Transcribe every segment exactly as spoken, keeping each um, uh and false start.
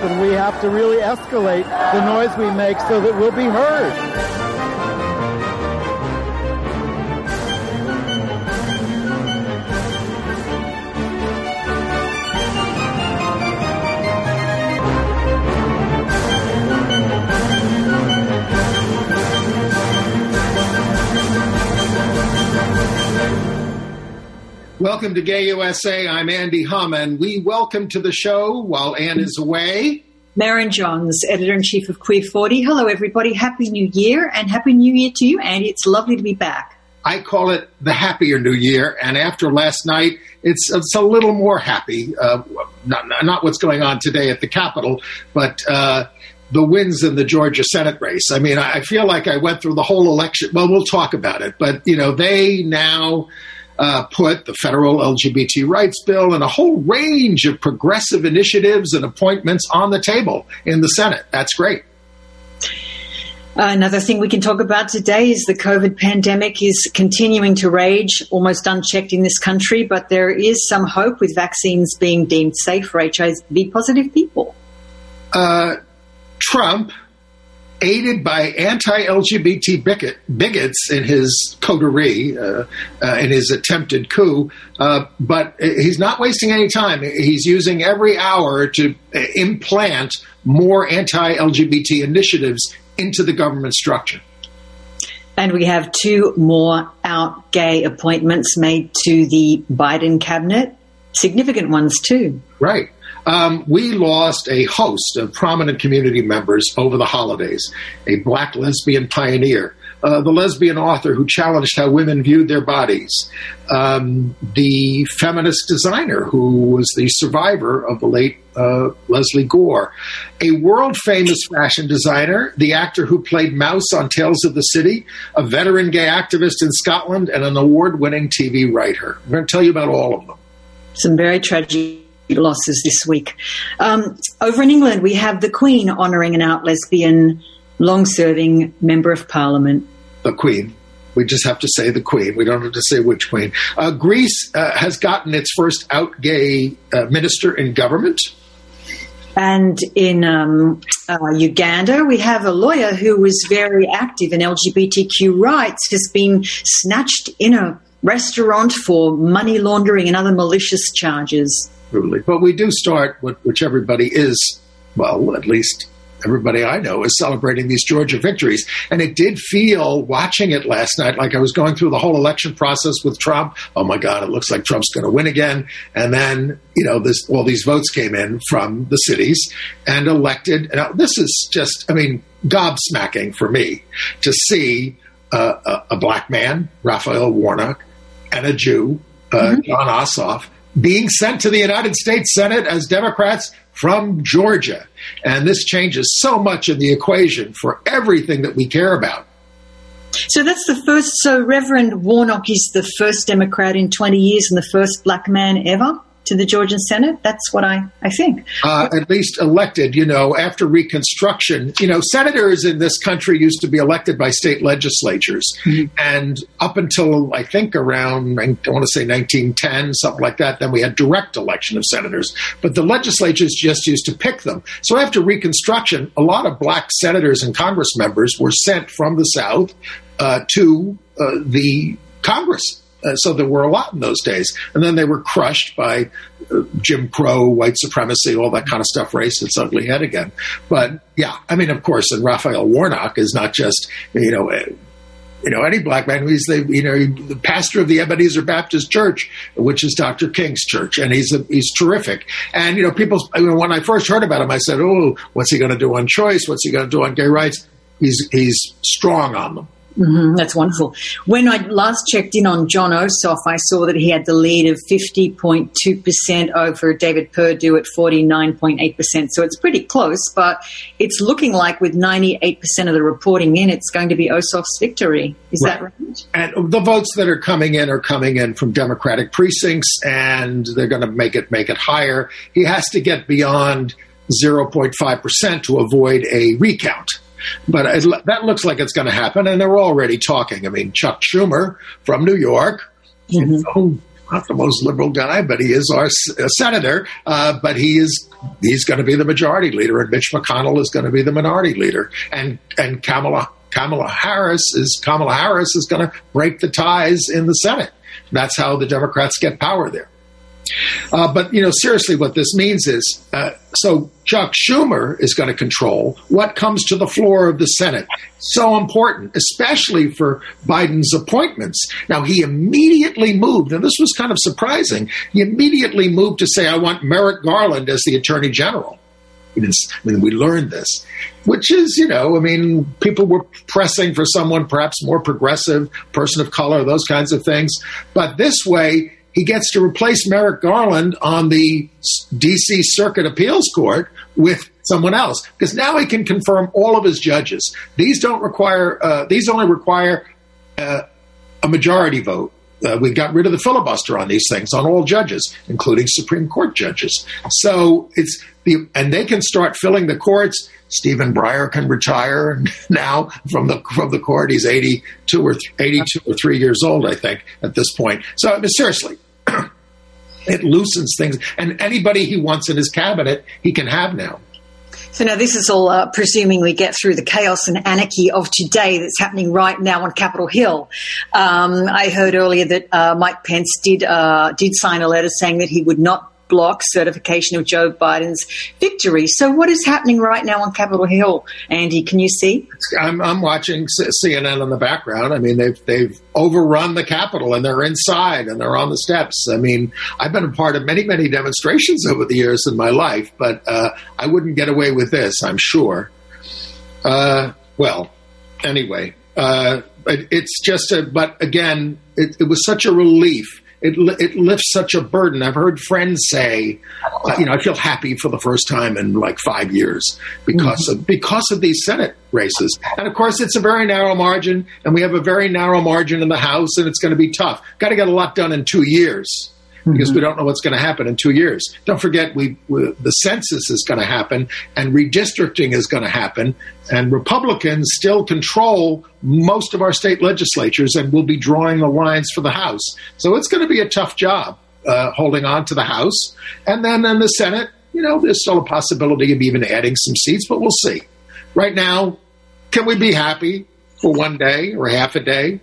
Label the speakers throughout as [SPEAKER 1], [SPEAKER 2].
[SPEAKER 1] and we have to really escalate the noise we make so that we'll be heard.
[SPEAKER 2] Welcome to Gay U S A. I'm Andy Hum, and we welcome to the show, while Ann is away,
[SPEAKER 3] Maren Johns, Editor-in-Chief of Queer forty. Hello, everybody. Happy New Year, and Happy New Year to you, Andy. It's lovely to be back.
[SPEAKER 2] I call it the happier New Year, and after last night, it's, it's a little more happy. Uh, not, not what's going on today at the Capitol, but uh, the wins in the Georgia Senate race. I mean, I feel like I went through the whole election. Well, we'll talk about it, but, you know, they now... Uh, put the federal L G B T rights bill and a whole range of progressive initiatives and appointments on the table in the Senate. That's great.
[SPEAKER 3] Another thing we can talk about today is the COVID pandemic is continuing to rage, almost unchecked in this country, but there is some hope with vaccines being deemed safe for H I V positive people.
[SPEAKER 2] Uh, Trump, aided by anti-L G B T bigot, bigots in his coterie, uh, uh, in his attempted coup, uh, but he's not wasting any time. He's using every hour to implant more anti-L G B T initiatives into the government structure.
[SPEAKER 3] And we have two more out gay appointments made to the Biden cabinet, significant ones too.
[SPEAKER 2] Right. Um, we lost a host of prominent community members over the holidays. A black lesbian pioneer, uh, the lesbian author who challenged how women viewed their bodies, um, the feminist designer who was the survivor of the late uh, Leslie Gore, a world-famous fashion designer, the actor who played Mouse on Tales of the City, a veteran gay activist in Scotland, and an award-winning T V writer. I'm going to tell you about all of them.
[SPEAKER 3] Some very tragic losses this week. Um, over in England, we have the Queen honouring an out lesbian, long-serving Member of Parliament.
[SPEAKER 2] The Queen. We just have to say the Queen. We don't have to say which Queen. Uh, Greece uh, has gotten its first out gay uh, minister in government.
[SPEAKER 3] And in um, uh, Uganda, we have a lawyer who was very active in L G B T Q rights, has been snatched in a restaurant for money laundering and other malicious charges.
[SPEAKER 2] But we do start, which everybody is, well, at least everybody I know is celebrating these Georgia victories. And it did feel, watching it last night, like I was going through the whole election process with Trump. Oh, my God, it looks like Trump's going to win again. And then, you know, this, all these votes came in from the cities and elected. Now, this is just, I mean, gobsmacking for me to see uh, a, a black man, Raphael Warnock, and a Jew, uh, mm-hmm. Jon Ossoff, being sent to the United States Senate as Democrats from Georgia. And this changes so much in the equation for everything that we care about.
[SPEAKER 3] So that's the first, so Reverend Warnock is the first Democrat in twenty years and the first black man ever to the Georgian Senate? That's what I, I think.
[SPEAKER 2] Uh, at least elected, you know, after Reconstruction. You know, senators in this country used to be elected by state legislatures. Mm-hmm. And up until, I think, around, I want to say nineteen ten, something like that, then we had direct election of senators. But the legislatures just used to pick them. So after Reconstruction, a lot of black senators and Congress members were sent from the South uh, to uh, the Congress. Uh, so there were a lot in those days. And then they were crushed by uh, Jim Crow, white supremacy, all that kind of stuff, raised its ugly head again. But, yeah, I mean, of course, and Raphael Warnock is not just, you know, uh, you know, any black man. He's the, you know, the pastor of the Ebenezer Baptist Church, which is Doctor King's church. And he's a, he's terrific. And, you know, people, I mean, when I first heard about him, I said, oh, what's he going to do on choice? What's he going to do on gay rights? He's, he's strong on them.
[SPEAKER 3] Mm-hmm, that's wonderful. When I last checked in on Jon Ossoff, I saw that he had the lead of fifty point two percent over David Perdue at forty-nine point eight percent. So it's pretty close, but it's looking like with ninety-eight percent of the reporting in, it's going to be Ossoff's victory. Is right. that right?
[SPEAKER 2] And the votes that are coming in are coming in from Democratic precincts, and they're going to make it make it higher. He has to get beyond zero point five percent to avoid a recount. But it, that looks like it's going to happen, and they're already talking. I mean, Chuck Schumer from New York, mm-hmm. you know, not the most liberal guy, but he is our uh, senator. Uh, but he is he's going to be the majority leader, and Mitch McConnell is going to be the minority leader, and and Kamala Kamala Harris is Kamala Harris is going to break the ties in the Senate. That's how the Democrats get power there. Uh, but, you know, seriously, what this means is, uh, so Chuck Schumer is going to control what comes to the floor of the Senate. So important, especially for Biden's appointments. Now, he immediately moved, and this was kind of surprising, he immediately moved to say, I want Merrick Garland as the Attorney General. I mean, we learned this, which is, you know, I mean, people were pressing for someone perhaps more progressive, person of color, those kinds of things. But this way, he gets to replace Merrick Garland on the D C Circuit Appeals Court with someone else, because now he can confirm all of his judges. These don't require, uh, these only require uh, a majority vote. Uh, we got rid of the filibuster on these things, on all judges, including Supreme Court judges. So it's the, and they can start filling the courts. Stephen Breyer can retire now from the from the court. He's eighty-two or eighty-two or three years old, I think, at this point. So I mean, seriously, it loosens things, and anybody he wants in his cabinet, he can have now.
[SPEAKER 3] So now this is all uh, presuming we get through the chaos and anarchy of today that's happening right now on Capitol Hill. Um, I heard earlier that uh, Mike Pence did uh, did sign a letter saying that he would not block certification of Joe Biden's victory. So what is happening right now on Capitol Hill, Andy? Can you see?
[SPEAKER 2] I'm, I'm watching C N N in the background. I mean, they've they've overrun the Capitol, and they're inside, and they're on the steps. I mean, I've been a part of many, many demonstrations over the years in my life, but uh, I wouldn't get away with this, I'm sure. Uh, well, anyway, uh, it, it's just a, but again, it, it was such a relief. It, it lifts such a burden. I've heard friends say, uh, you know, I feel happy for the first time in like five years because mm-hmm. of because of these Senate races. And of course, it's a very narrow margin, and we have a very narrow margin in the House, and it's going to be tough. Got to get a lot done in two years because mm-hmm. we don't know what's going to happen in two years. Don't forget, we, we the census is going to happen, and redistricting is going to happen, and Republicans still control most of our state legislatures and will be drawing the lines for the House. So it's going to be a tough job uh, holding on to the House. And then in the Senate, you know, there's still a possibility of even adding some seats, but we'll see. Right now, can we be happy for one day or half a day?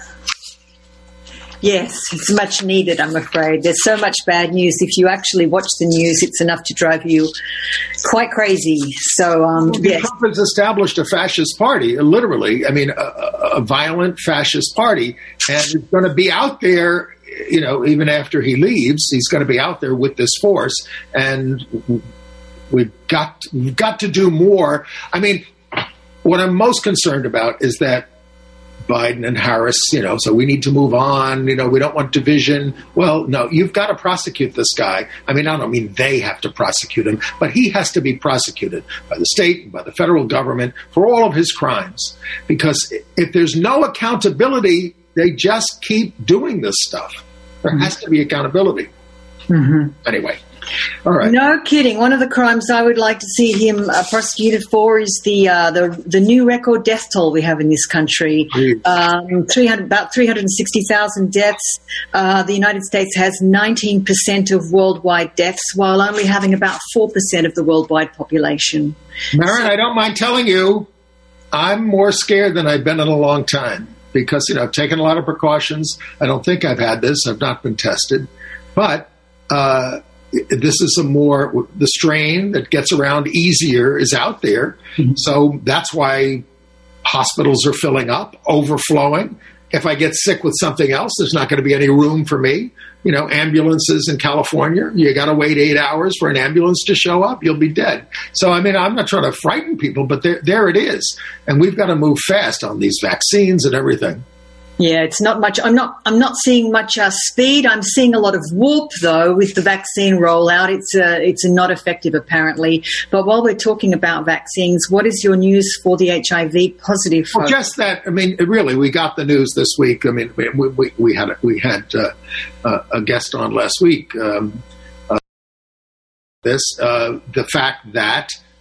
[SPEAKER 3] Yes, it's much needed, I'm afraid. There's so much bad news. If you actually watch the news, it's enough to drive you quite crazy. So, um,
[SPEAKER 2] well,
[SPEAKER 3] yes.
[SPEAKER 2] Trump has established a fascist party, literally. I mean, a, a violent fascist party. And he's going to be out there, you know, even after he leaves, he's going to be out there with this force. And we've got, we've got to do more. I mean, what I'm most concerned about is that Biden and Harris, you know, so we need to move on. You know, we don't want division. Well, no, you've got to prosecute this guy. I mean, I don't mean they have to prosecute him, but he has to be prosecuted by the state and by the federal government for all of his crimes. Because if there's no accountability, they just keep doing this stuff. There mm-hmm. has to be accountability. Mm-hmm. Anyway. All right.
[SPEAKER 3] No kidding. One of the crimes I would like to see him uh, prosecuted for is the uh, the the new record death toll we have in this country. Um, three hundred about three hundred sixty thousand deaths. Uh, the United States has nineteen percent of worldwide deaths, while only having about four percent of the worldwide population.
[SPEAKER 2] Maren, so, I don't mind telling you, I'm more scared than I've been in a long time because, you know, I've taken a lot of precautions. I don't think I've had this. I've not been tested. But uh this is a more, the strain that gets around easier is out there. Mm-hmm. So that's why hospitals are filling up, overflowing. If I get sick with something else, there's not going to be any room for me. You know, ambulances in California, you got to wait eight hours for an ambulance to show up. You'll be dead. So, I mean, I'm not trying to frighten people, but there, there it is. And we've got to move fast on these vaccines and everything.
[SPEAKER 3] Yeah, it's not much. I'm not. I'm not seeing much uh, speed. I'm seeing a lot of whoop though with the vaccine rollout. It's uh, it's not effective apparently. But while we're talking about vaccines, what is your news for the H I V positive folks?
[SPEAKER 2] Well, just that. I mean, really, we got the news this week. I mean, we we, we had we had uh, a guest on last week. Um, uh, this uh, the fact that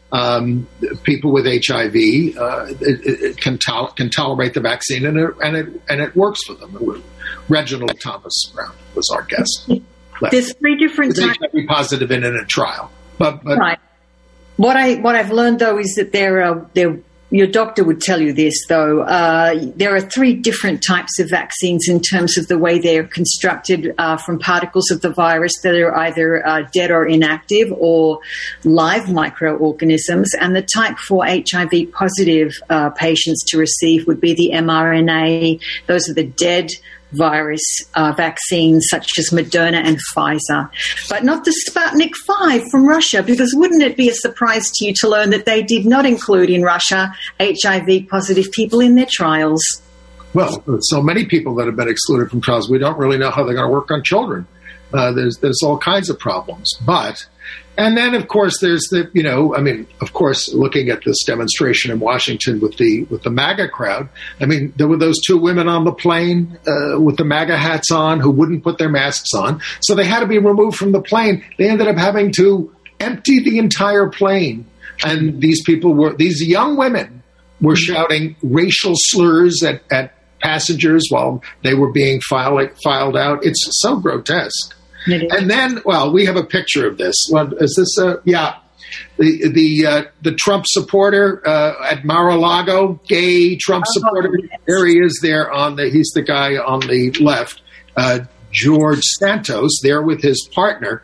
[SPEAKER 2] Um, people with H I V uh, it, it can, tol- can tolerate the vaccine, and it, and it and it works for them. Reginald Thomas Brown was our guest.
[SPEAKER 3] There's three different types.
[SPEAKER 2] H I V positive in a trial, but, but
[SPEAKER 3] right. What I what I've learned though is that there are there. Your doctor would tell you this, though. Uh, there are three different types of vaccines in terms of the way they're constructed uh, from particles of the virus that are either uh, dead or inactive or live microorganisms. And the type for H I V positive uh, patients to receive would be the mRNA. Those are the dead virus uh, vaccines such as Moderna and Pfizer, but not the Sputnik five from Russia, because wouldn't it be a surprise to you to learn that they did not include in Russia H I V positive people in their trials?
[SPEAKER 2] Well, so many people that have been excluded from trials, we don't really know how they're going to work on children. Uh, there's there's all kinds of problems. But, and then, of course, there's the, you know, I mean, of course, looking at this demonstration in Washington with the with the MAGA crowd, I mean, there were those two women on the plane uh, with the MAGA hats on who wouldn't put their masks on. So they had to be removed from the plane. They ended up having to empty the entire plane. And these people were, these young women were shouting racial slurs at, at passengers while they were being filed, filed out. It's so grotesque. And then, well, we have a picture of this. Well, is this a, yeah, the the uh, the Trump supporter uh, at Mar-a-Lago, gay Trump oh, supporter. Yes. There he is there on the, he's the guy on the left, uh, George Santos, there with his partner.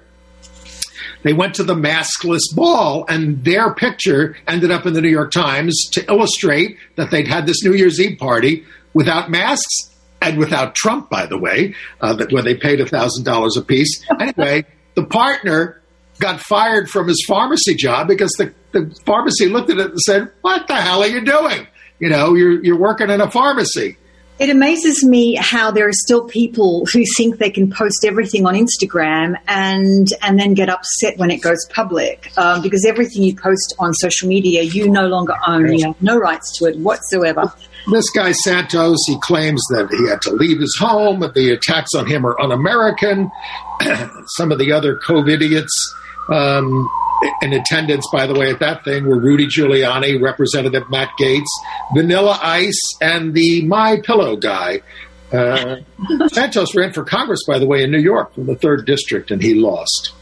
[SPEAKER 2] They went to the maskless ball, and their picture ended up in the New York Times to illustrate that they'd had this New Year's Eve party without masks. And without Trump, by the way, uh, that where they paid one thousand dollars apiece. Anyway, the partner got fired from his pharmacy job because the, the pharmacy looked at it and said, what the hell are you doing? You know, you're you're working in a pharmacy.
[SPEAKER 3] It amazes me how there are still people who think they can post everything on Instagram and and then get upset when it goes public, um, because everything you post on social media, you no longer own. You have no rights to it whatsoever.
[SPEAKER 2] This guy Santos, he claims that he had to leave his home, that the attacks on him are un-American. Some of the other COVIDiots um, in attendance, by the way, at that thing were Rudy Giuliani, Representative Matt Gaetz, Vanilla Ice, and the My Pillow guy. Uh, Santos ran for Congress, by the way, in New York from the third district, and he lost.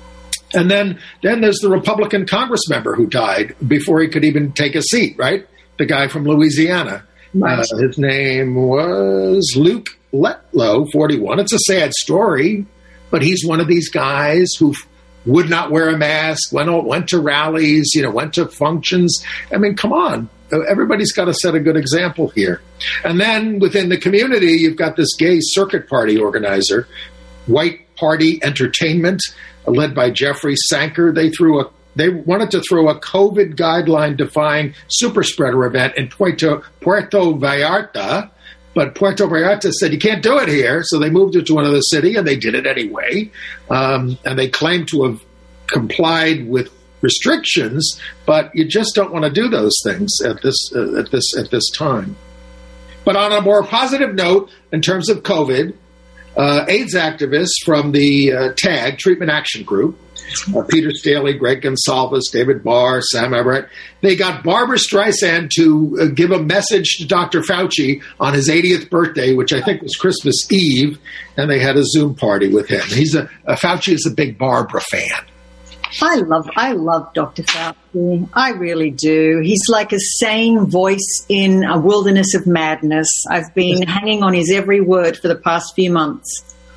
[SPEAKER 2] And then, then there's the Republican Congress member who died before he could even take a seat, right? The guy from Louisiana. Uh, his name was Luke Letlow, forty-one. It's a sad story, but he's one of these guys who would not wear a mask, went, went to rallies, you know, went to functions. I mean, come on. Everybody's got to set a good example here. And then within the community, you've got this gay circuit party organizer, White Party Entertainment, led by Jeffrey Sanker. They threw a They wanted to throw a COVID guideline-defying super spreader event in Puerto, Puerto Vallarta, but Puerto Vallarta said, you can't do it here, so they moved it to another city, and they did it anyway. Um, and they claimed to have complied with restrictions, but you just don't want to do those things at this uh, at this at this time. But on a more positive note, in terms of COVID, uh, AIDS activists from the uh, TAG, Treatment Action Group, Uh, Peter Staley, Greg Gonsalves, David Barr, Sam Everett. They got Barbara Streisand to uh, give a message to Doctor Fauci on his eightieth birthday, which I think was Christmas Eve, and they had a Zoom party with him. He's a, uh, Fauci is a big Barbara fan.
[SPEAKER 3] I love, I love Doctor Fauci. I really do. He's like a sane voice in a wilderness of madness. I've been hanging on his every word for the past few months.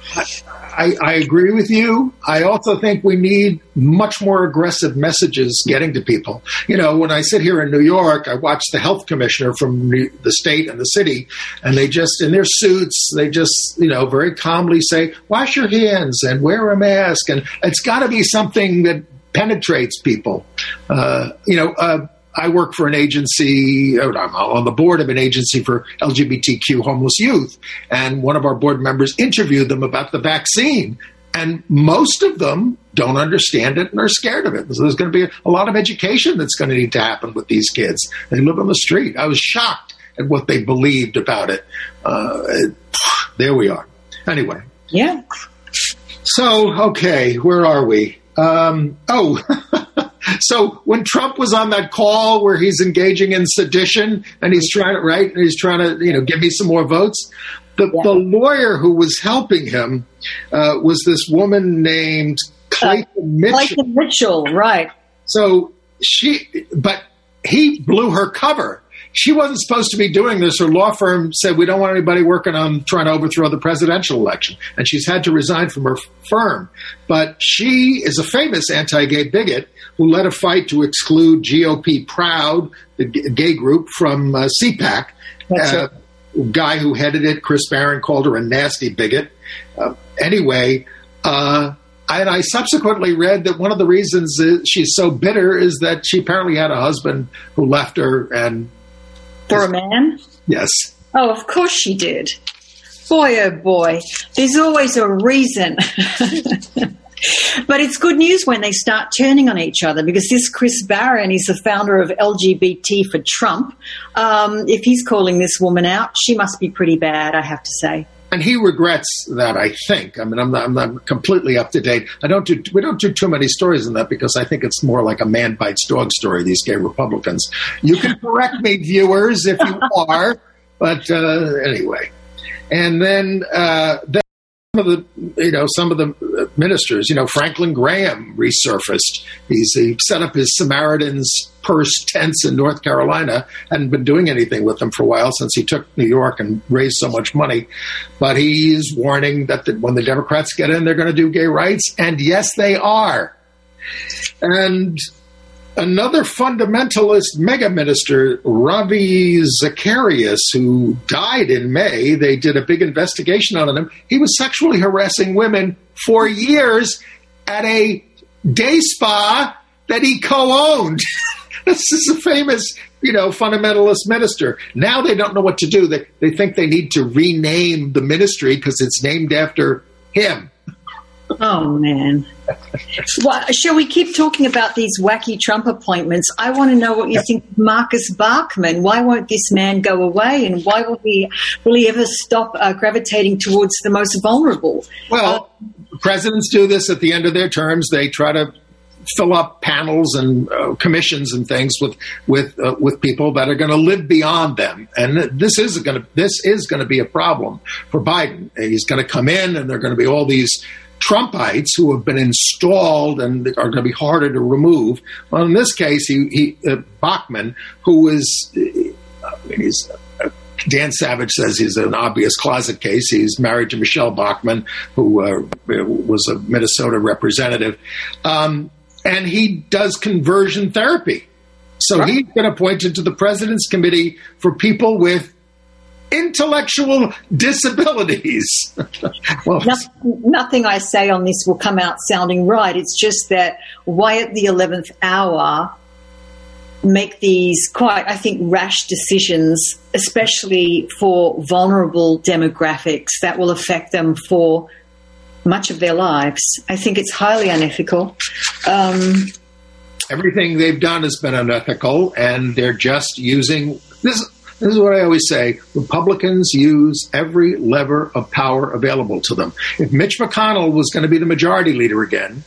[SPEAKER 2] I, I agree with you. I also think we need much more aggressive messages getting to people. You know, when I sit here in New York, I watch the health commissioner from the state and the city, and they just, in their suits, they just, you know, very calmly say, wash your hands and wear a mask. And it's got to be something that penetrates people. Uh, you know, uh, I work for an agency, I'm on the board of an agency for L G B T Q homeless youth, and one of our board members interviewed them about the vaccine, and most of them don't understand it and are scared of it. So there's going to be a lot of education that's going to need to happen with these kids. They live on the street. I was shocked at what they believed about it. Uh, there we are. Anyway.
[SPEAKER 3] Yeah.
[SPEAKER 2] So, okay, where are we? Um, oh, So when Trump was on that call where he's engaging in sedition and he's trying to, right, and he's trying to, you know, give me some more votes, the, yeah. the lawyer who was helping him uh, was this woman named Clayton uh, Mitchell.
[SPEAKER 3] Clayton Mitchell, right.
[SPEAKER 2] So she, but he blew her cover. She wasn't supposed to be doing this. Her law firm said, we don't want anybody working on trying to overthrow the presidential election. And she's had to resign from her firm. But she is a famous anti-gay bigot who led a fight to exclude G O P Proud, the gay group, from uh, C PAC.
[SPEAKER 3] That's
[SPEAKER 2] uh, right. Guy who headed it, Chris Barron, called her a nasty bigot. Uh, anyway, uh, and I subsequently read that one of the reasons she's so bitter is that she apparently had a husband who left her and...
[SPEAKER 3] For a man?
[SPEAKER 2] Yes.
[SPEAKER 3] Oh, of course she did. Boy, oh boy. There's always a reason. But it's good news when they start turning on each other, because this Chris Barron is the founder of L G B T for Trump. Um, if he's calling this woman out, she must be pretty bad, I have to say.
[SPEAKER 2] And he regrets that, I think. I mean, I'm not, I'm not completely up to date. I don't do, we don't do too many stories on that because I think it's more like a man bites dog story, these gay Republicans. You can correct me, viewers, if you are. But uh, anyway. And then, uh, then some of the, you know, some of the ministers, you know, Franklin Graham resurfaced. He's, he set up his Samaritan's Purse tents in North Carolina. Hadn't been doing anything with them for a while since he took New York and raised so much money. But he's warning that the, when the Democrats get in, they're going to do gay rights. And yes, they are. And another fundamentalist mega minister, Ravi Zacharias, who died in May, they did a big investigation on him. He was sexually harassing women for years at a day spa that he co-owned. This is a famous, you know, fundamentalist minister. Now they don't know what to do. They, they think they need to rename the ministry because it's named after him.
[SPEAKER 3] Oh, man. Well, shall we keep talking about these wacky Trump appointments? I want to know what you yeah. think of Marcus Bachmann. Why won't this man go away? And why will he, will he ever stop uh, gravitating towards the most vulnerable?
[SPEAKER 2] Well, uh, presidents do this at the end of their terms. They try to fill up panels and uh, commissions and things with with uh, with people that are going to live beyond them, and this is going to this is going to be a problem for Biden. He's going to come in, and there are going to be all these Trumpites who have been installed and are going to be harder to remove. Well, in this case, he, he uh, Bachmann, who is, I mean, he's. Uh, Dan Savage says he's an obvious closet case. He's married to Michelle Bachmann, who uh, was a Minnesota representative. Um, and he does conversion therapy. So right. He's been appointed to the President's Committee for people with intellectual disabilities. Well,
[SPEAKER 3] nothing, nothing I say on this will come out sounding right. It's just that why at the eleventh hour make these quite, I think, rash decisions, especially for vulnerable demographics that will affect them for much of their lives. I think it's highly unethical. Um,
[SPEAKER 2] Everything they've done has been unethical, and they're just using this. This is what I always say. Republicans use every lever of power available to them. If Mitch McConnell was going to be the majority leader again,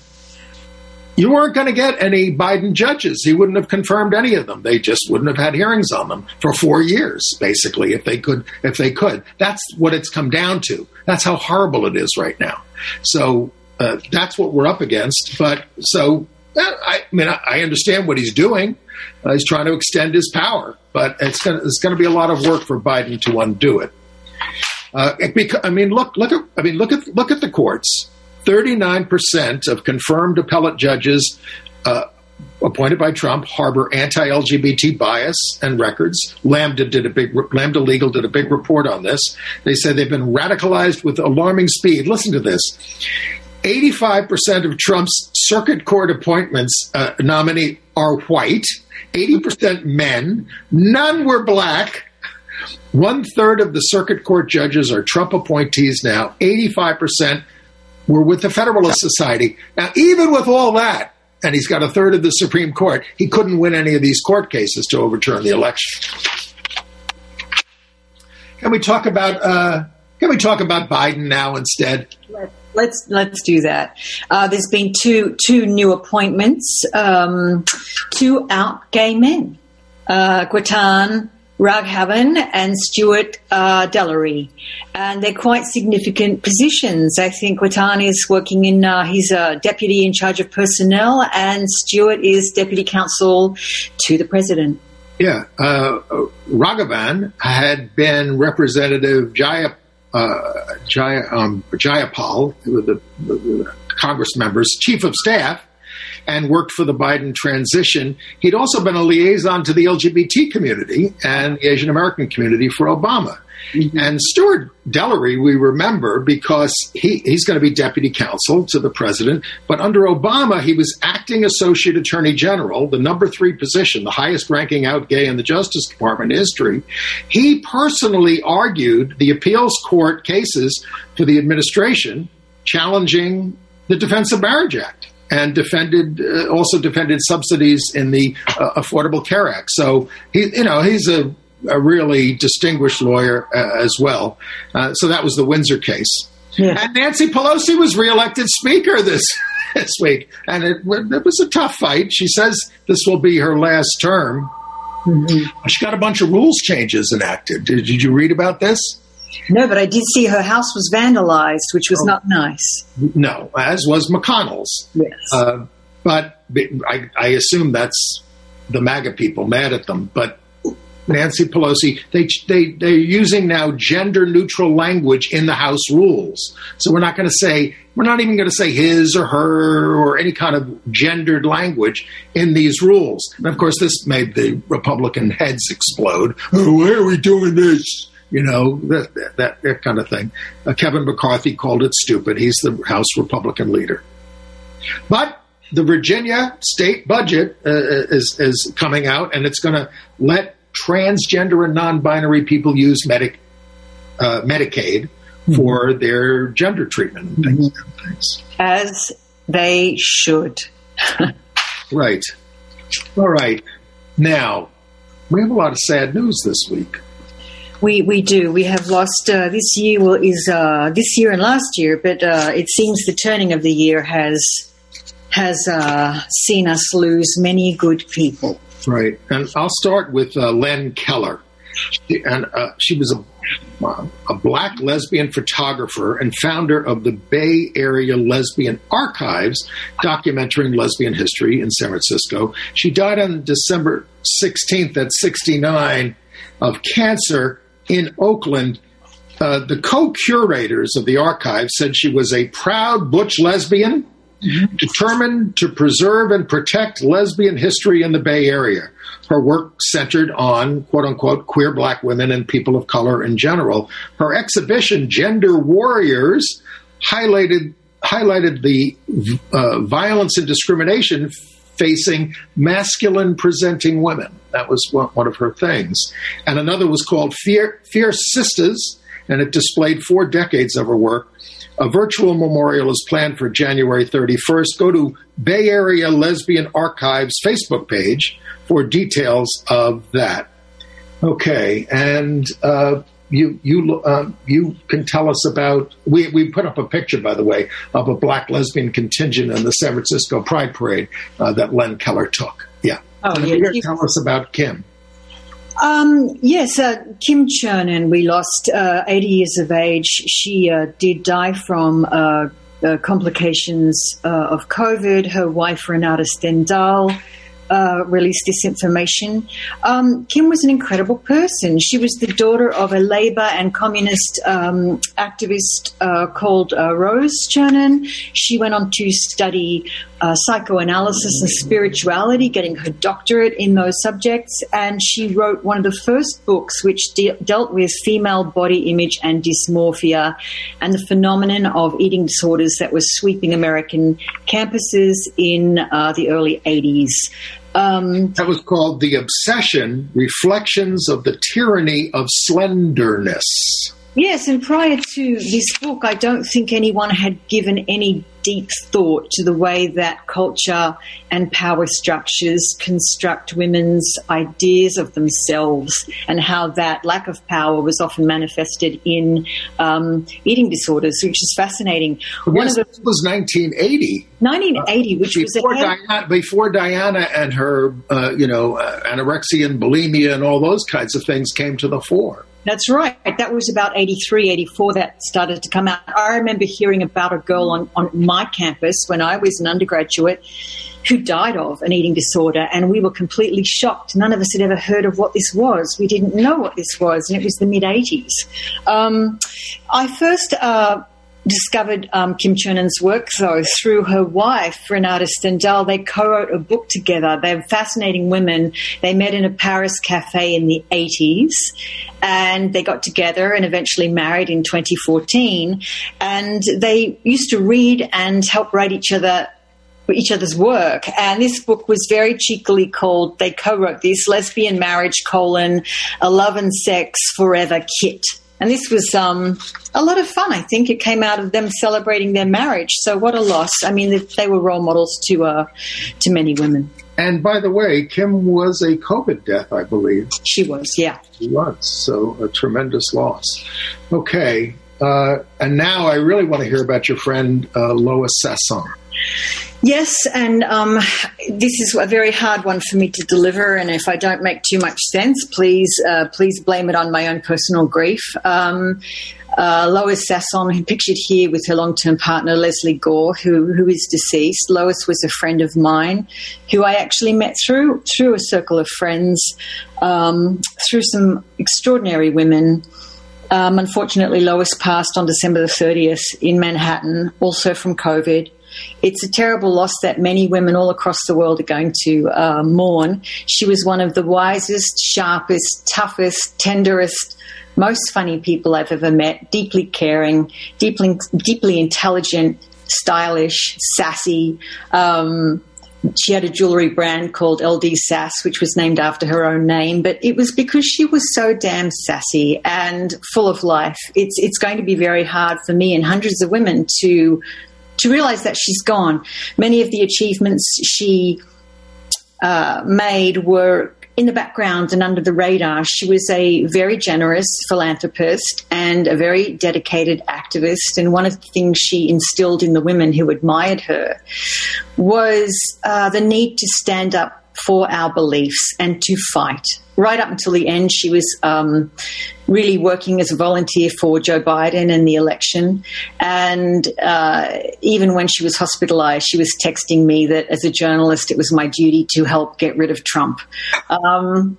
[SPEAKER 2] you weren't going to get any Biden judges. He wouldn't have confirmed any of them. They just wouldn't have had hearings on them for four years, basically, if they could. If they could, that's what it's come down to. That's how horrible it is right now. So uh, that's what we're up against. But so uh, I, I mean, I, I understand what he's doing. Uh, he's trying to extend his power, but it's going it's going to be a lot of work for Biden to undo it. Uh, it beca- I mean, look, look at I mean, look at look at the courts. thirty-nine percent of confirmed appellate judges uh, appointed by Trump harbor anti-L G B T bias and records. Lambda did a big Lambda Legal did a big report on this. They said they've been radicalized with alarming speed. Listen to this. eighty-five percent of Trump's circuit court appointments uh, nominee are white, eighty percent men, none were black. One third of the circuit court judges are Trump appointees now, eighty-five percent were with the Federalist Society. Now, even with all that, and he's got a third of the Supreme Court, he couldn't win any of these court cases to overturn the election. Can we talk about uh, Can we talk about Biden now instead?
[SPEAKER 3] Let's let's do that. Uh, there's been two two new appointments, um, two out gay men, uh, Gwetan Raghavan and Stuart uh, Dellery, and they're quite significant positions. I think Gwetan is working in, uh, he's a deputy in charge of personnel, and Stuart is deputy counsel to the president.
[SPEAKER 2] Yeah, uh, Raghavan had been Representative Jaya, uh, Jaya, um, Jayapal, the, the, the Congress member's chief of staff, and worked for the Biden transition. He'd also been a liaison to the L G B T community and the Asian American community for Obama. Mm-hmm. And Stuart Dellery, we remember, because he, he's going to be deputy counsel to the president. But under Obama, he was acting associate attorney general, the number three position, the highest ranking out gay in the Justice Department history. He personally argued the appeals court cases for the administration challenging the Defense of Marriage Act, and defended, uh, also defended subsidies in the uh, Affordable Care Act. So he, you know, he's a, a really distinguished lawyer uh, as well. Uh, so that was the Windsor case. Yeah. And Nancy Pelosi was reelected Speaker this this week, and it, it was a tough fight. She says this will be her last term. Mm-hmm. She got a bunch of rules changes enacted. Did, did you read about this?
[SPEAKER 3] No, but I did see her house was vandalized, which was oh. not nice.
[SPEAKER 2] No, as was McConnell's.
[SPEAKER 3] Yes.
[SPEAKER 2] Uh, but I, I assume that's the MAGA people mad at them. But Nancy Pelosi, they, they, they're using now gender-neutral language in the House rules. So we're not going to say, we're not even going to say his or her or any kind of gendered language in these rules. And, of course, this made the Republican heads explode. Oh, why are we doing this? You know, that, that, that kind of thing. Uh, Kevin McCarthy called it stupid. He's the House Republican leader. But the Virginia state budget uh, is, is coming out, and it's going to let transgender and non-binary people use Medi- uh, Medicaid mm-hmm. for their gender treatment and things. Mm-hmm. things.
[SPEAKER 3] As they should.
[SPEAKER 2] Right. All right. Now, we have a lot of sad news this week.
[SPEAKER 3] We we do. We have lost uh, this year. Well, is uh, this year and last year, but uh, it seems the turning of the year has has uh, seen us lose many good people.
[SPEAKER 2] Right, and I'll start with uh, Len Keller, she, and uh, she was a uh, a black lesbian photographer and founder of the Bay Area Lesbian Archives, documenting lesbian history in San Francisco. She died on December sixteenth at sixty-nine of cancer in Oakland. Uh, the co-curators of the archive said she was a proud butch lesbian, mm-hmm. determined to preserve and protect lesbian history in the Bay Area. Her work centered on, quote-unquote, queer black women and people of color in general. Her exhibition, Gender Warriors, highlighted highlighted the uh, violence and discrimination facing masculine-presenting women. That was one of her things. And another was called Fear, Fierce Sisters, and it displayed four decades of her work. A virtual memorial is planned for January thirty-first. Go to Bay Area Lesbian Archives Facebook page for details of that. Okay, and uh, you you uh, you can tell us about, we, we put up a picture, by the way, of a black lesbian contingent in the San Francisco Pride Parade uh, that Len Keller took. Yeah.
[SPEAKER 3] Oh,
[SPEAKER 2] yeah. You tell us about Kim.
[SPEAKER 3] Um, yes, uh, Kim Chernin, we lost uh, eighty years of age. She uh, did die from uh, uh, complications uh, of COVID. Her wife, Renata Stendhal, uh, released this information. Um, Kim was an incredible person. She was the daughter of a labor and communist um, activist uh, called uh, Rose Chernin. She went on to study uh, psychoanalysis and spirituality, getting her doctorate in those subjects. And she wrote one of the first books which de- dealt with female body image and dysmorphia and the phenomenon of eating disorders that was sweeping American campuses in uh, the early eighties. Um,
[SPEAKER 2] that was called The Obsession, Reflections of the Tyranny of Slenderness.
[SPEAKER 3] Yes, and prior to this book, I don't think anyone had given any deep thought to the way that culture and power structures construct women's ideas of themselves, and how that lack of power was often manifested in um, eating disorders, which is fascinating.
[SPEAKER 2] Well, One yes, of the, it was nineteen eighty.
[SPEAKER 3] nineteen eighty, which
[SPEAKER 2] before
[SPEAKER 3] was ahead.
[SPEAKER 2] Diana, before Diana and her, uh, you know, uh, anorexia and bulimia and all those kinds of things came to the fore.
[SPEAKER 3] That's right. That was about eighty-three, eighty-four that started to come out. I remember hearing about a girl on, on my campus when I was an undergraduate who died of an eating disorder, and we were completely shocked. None of us had ever heard of what this was. We didn't know what this was, and it was the mid-eighties. Um, I first uh, discovered um, Kim Chernon's work, though, through her wife, Renata Stendhal. They co-wrote a book together. They're fascinating women. They met in a Paris cafe in the eighties, and they got together and eventually married in twenty fourteen. And they used to read and help write each other each other's work. And this book was very cheekily called, they co-wrote this, Lesbian Marriage, colon, a Love and Sex Forever Kit. And this was um, a lot of fun, I think. It came out of them celebrating their marriage. So what a loss. I mean, they were role models to uh, to many women.
[SPEAKER 2] And by the way, Kim was a COVID death, I believe.
[SPEAKER 3] She was, yeah.
[SPEAKER 2] She was. So a tremendous loss. Okay. Uh, and now I really want to hear about your friend uh, Lois Sasson.
[SPEAKER 3] Yes, and um, this is a very hard one for me to deliver, and if I don't make too much sense, please uh, please blame it on my own personal grief. Um, uh, Lois Sasson, pictured here with her long-term partner, Leslie Gore, who, who is deceased. Lois was a friend of mine who I actually met through, through a circle of friends, um, through some extraordinary women. Um, unfortunately, Lois passed on December the thirtieth in Manhattan, also from COVID. It's a terrible loss that many women all across the world are going to uh, mourn. She was one of the wisest, sharpest, toughest, tenderest, most funny people I've ever met, deeply caring, deeply, deeply intelligent, stylish, sassy. Um, she had a jewelry brand called L D Sass, which was named after her own name, but it was because she was so damn sassy and full of life. It's, it's going to be very hard for me and hundreds of women to to realize that she's gone. Many of the achievements she uh, made were in the background and under the radar. She was a very generous philanthropist and a very dedicated activist. And one of the things she instilled in the women who admired her was uh, the need to stand up for our beliefs and to fight. Right up until the end, she was um, really working as a volunteer for Joe Biden and the election. And uh, even when she was hospitalized, she was texting me that as a journalist, it was my duty to help get rid of Trump. Um,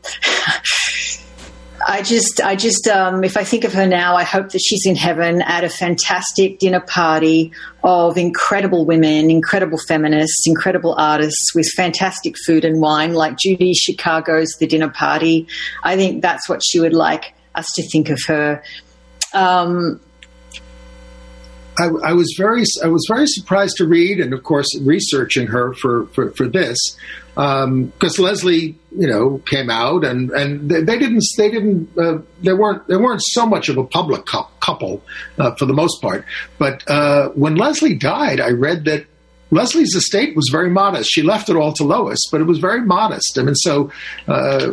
[SPEAKER 3] I just, I just, um, if I think of her now, I hope that she's in heaven at a fantastic dinner party of incredible women, incredible feminists, incredible artists with fantastic food and wine, like Judy Chicago's The Dinner Party. I think that's what she would like us to think of her. Um,
[SPEAKER 2] I, I was very, I was very surprised to read, and of course, researching her for for, for this, because um, Leslie, you know, came out, and, and they, they didn't, they didn't, uh, they weren't, they weren't so much of a public couple uh, for the most part. But uh, when Leslie died, I read that Leslie's estate was very modest. She left it all to Lois, but it was very modest. I mean, so uh,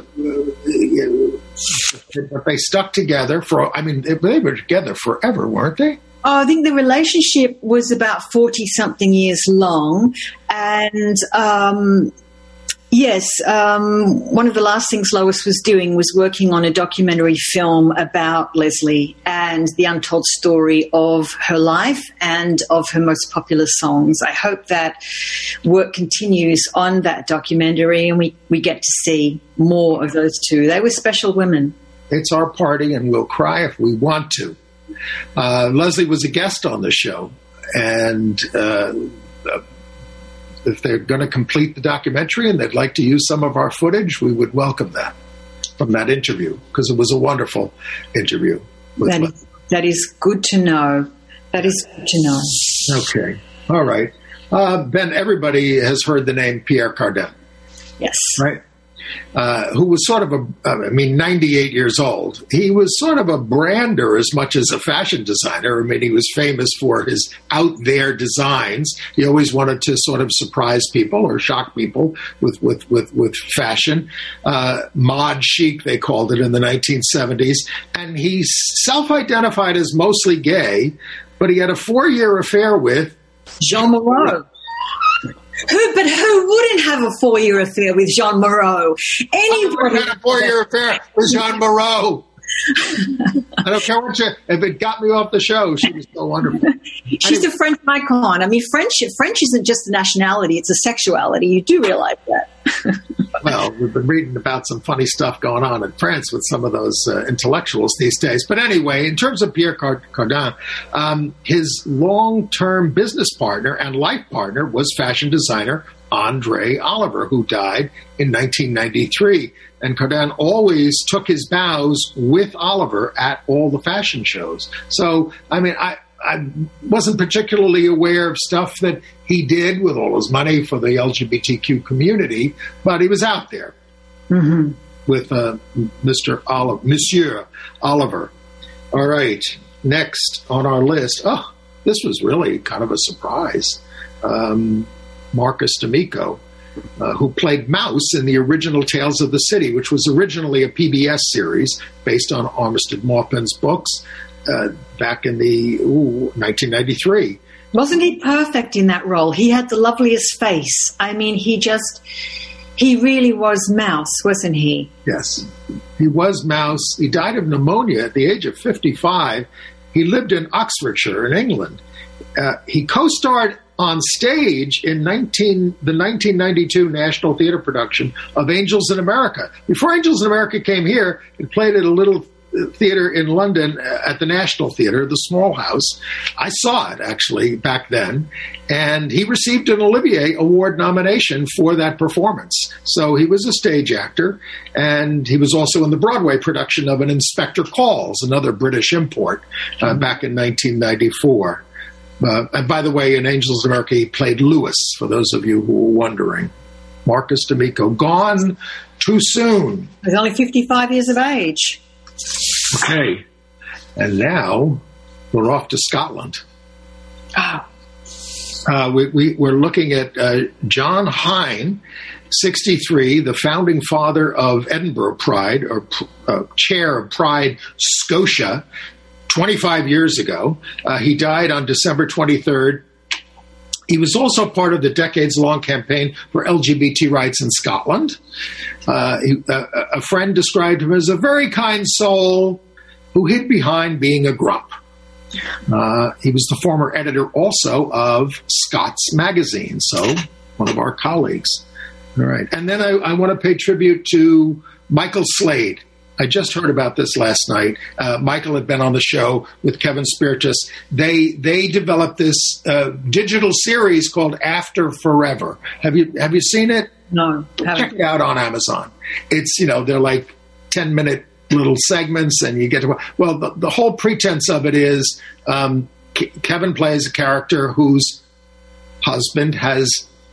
[SPEAKER 2] they stuck together for. I mean, they were together forever, weren't they?
[SPEAKER 3] Oh, I think the relationship was about forty-something years long. And, um, yes, um, one of the last things Lois was doing was working on a documentary film about Leslie and the untold story of her life and of her most popular songs. I hope that work continues on that documentary and we, we get to see more of those two. They were special women.
[SPEAKER 2] It's our party and we'll cry if we want to. Uh, Leslie was a guest on the show, and uh, if they're going to complete the documentary and they'd like to use some of our footage, we would welcome that from that interview, because it was a wonderful interview. With
[SPEAKER 3] that, is, that is good to know. That is good to know.
[SPEAKER 2] Okay. All right. Uh, Ben, everybody has heard the name Pierre Cardin.
[SPEAKER 3] Yes.
[SPEAKER 2] Right? uh, who was sort of a, I mean, ninety-eight years old. He was sort of a brander as much as a fashion designer. I mean, he was famous for his out there designs. He always wanted to sort of surprise people or shock people with, with, with, with fashion. Uh, mod chic, they called it in the nineteen seventies. And he self-identified as mostly gay, but he had a four-year affair with
[SPEAKER 3] Jean Moreau. Who, but who wouldn't have a four-year affair with Jean Moreau? Anybody
[SPEAKER 2] had a four-year affair with Jean Moreau. I don't care what you. If it got me off the show, she was so wonderful.
[SPEAKER 3] She's anyway. a French icon. I mean, French French isn't just a nationality; it's a sexuality. You do realize that.
[SPEAKER 2] Well, we've been reading about some funny stuff going on in France with some of those uh, intellectuals these days. But anyway, in terms of Pierre Cardin, um, his long-term business partner and life partner was fashion designer Andre Oliver, who died in nineteen ninety-three. And Cardin always took his bows with Oliver at all the fashion shows. So, I mean, I, I wasn't particularly aware of stuff that he did with all his money for the L G B T Q community, but he was out there mm-hmm. with uh, Mister Oliver, Monsieur Oliver. All right, next on our list. Oh, this was really kind of a surprise. Um, Marcus D'Amico. Uh, who played Mouse in the original Tales of the City, which was originally a P B S series based on Armistead Maupin's books uh, back in the ooh, nineteen ninety-three.
[SPEAKER 3] Wasn't he perfect in that role? He had the loveliest face. I mean, he just, he really was Mouse, wasn't he?
[SPEAKER 2] Yes, he was Mouse. He died of pneumonia at the age of fifty-five. He lived in Oxfordshire in England. Uh, he co-starred on stage in nineteen, the nineteen ninety-two National Theatre production of Angels in America. Before Angels in America came here, it played at a little theater in London at the National Theatre, the Small House. I saw it, actually, back then. And he received an Olivier Award nomination for that performance. So he was a stage actor, and he was also in the Broadway production of An Inspector Calls, another British import, uh, back in nineteen ninety-four. Uh, and by the way, in Angels of America, he played Lewis, for those of you who were wondering. Marcus D'Amico, gone too soon.
[SPEAKER 3] He's only fifty-five years of age.
[SPEAKER 2] Okay. And now we're off to Scotland.
[SPEAKER 3] Oh.
[SPEAKER 2] Uh, we, we, we're looking at uh, John Hine, sixty-three, the founding father of Edinburgh Pride, or uh, chair of Pride Scotia, twenty-five years ago. Uh, he died on December twenty-third. He was also part of the decades-long campaign for L G B T rights in Scotland. Uh, he, uh, a friend described him as a very kind soul who hid behind being a grump. Uh, he was the former editor also of Scots Magazine, so one of our colleagues. All right. And then I, I want to pay tribute to Michael Slade. I just heard about this last night. Uh, Michael had been on the show with Kevin Spiritus. They they developed this uh, digital series called After Forever. Have you have you seen it?
[SPEAKER 3] No.
[SPEAKER 2] Check it out on Amazon. It's, you know, they're like ten minute little segments, and you get to well. The, the whole pretense of it is um, K- Kevin plays a character whose husband has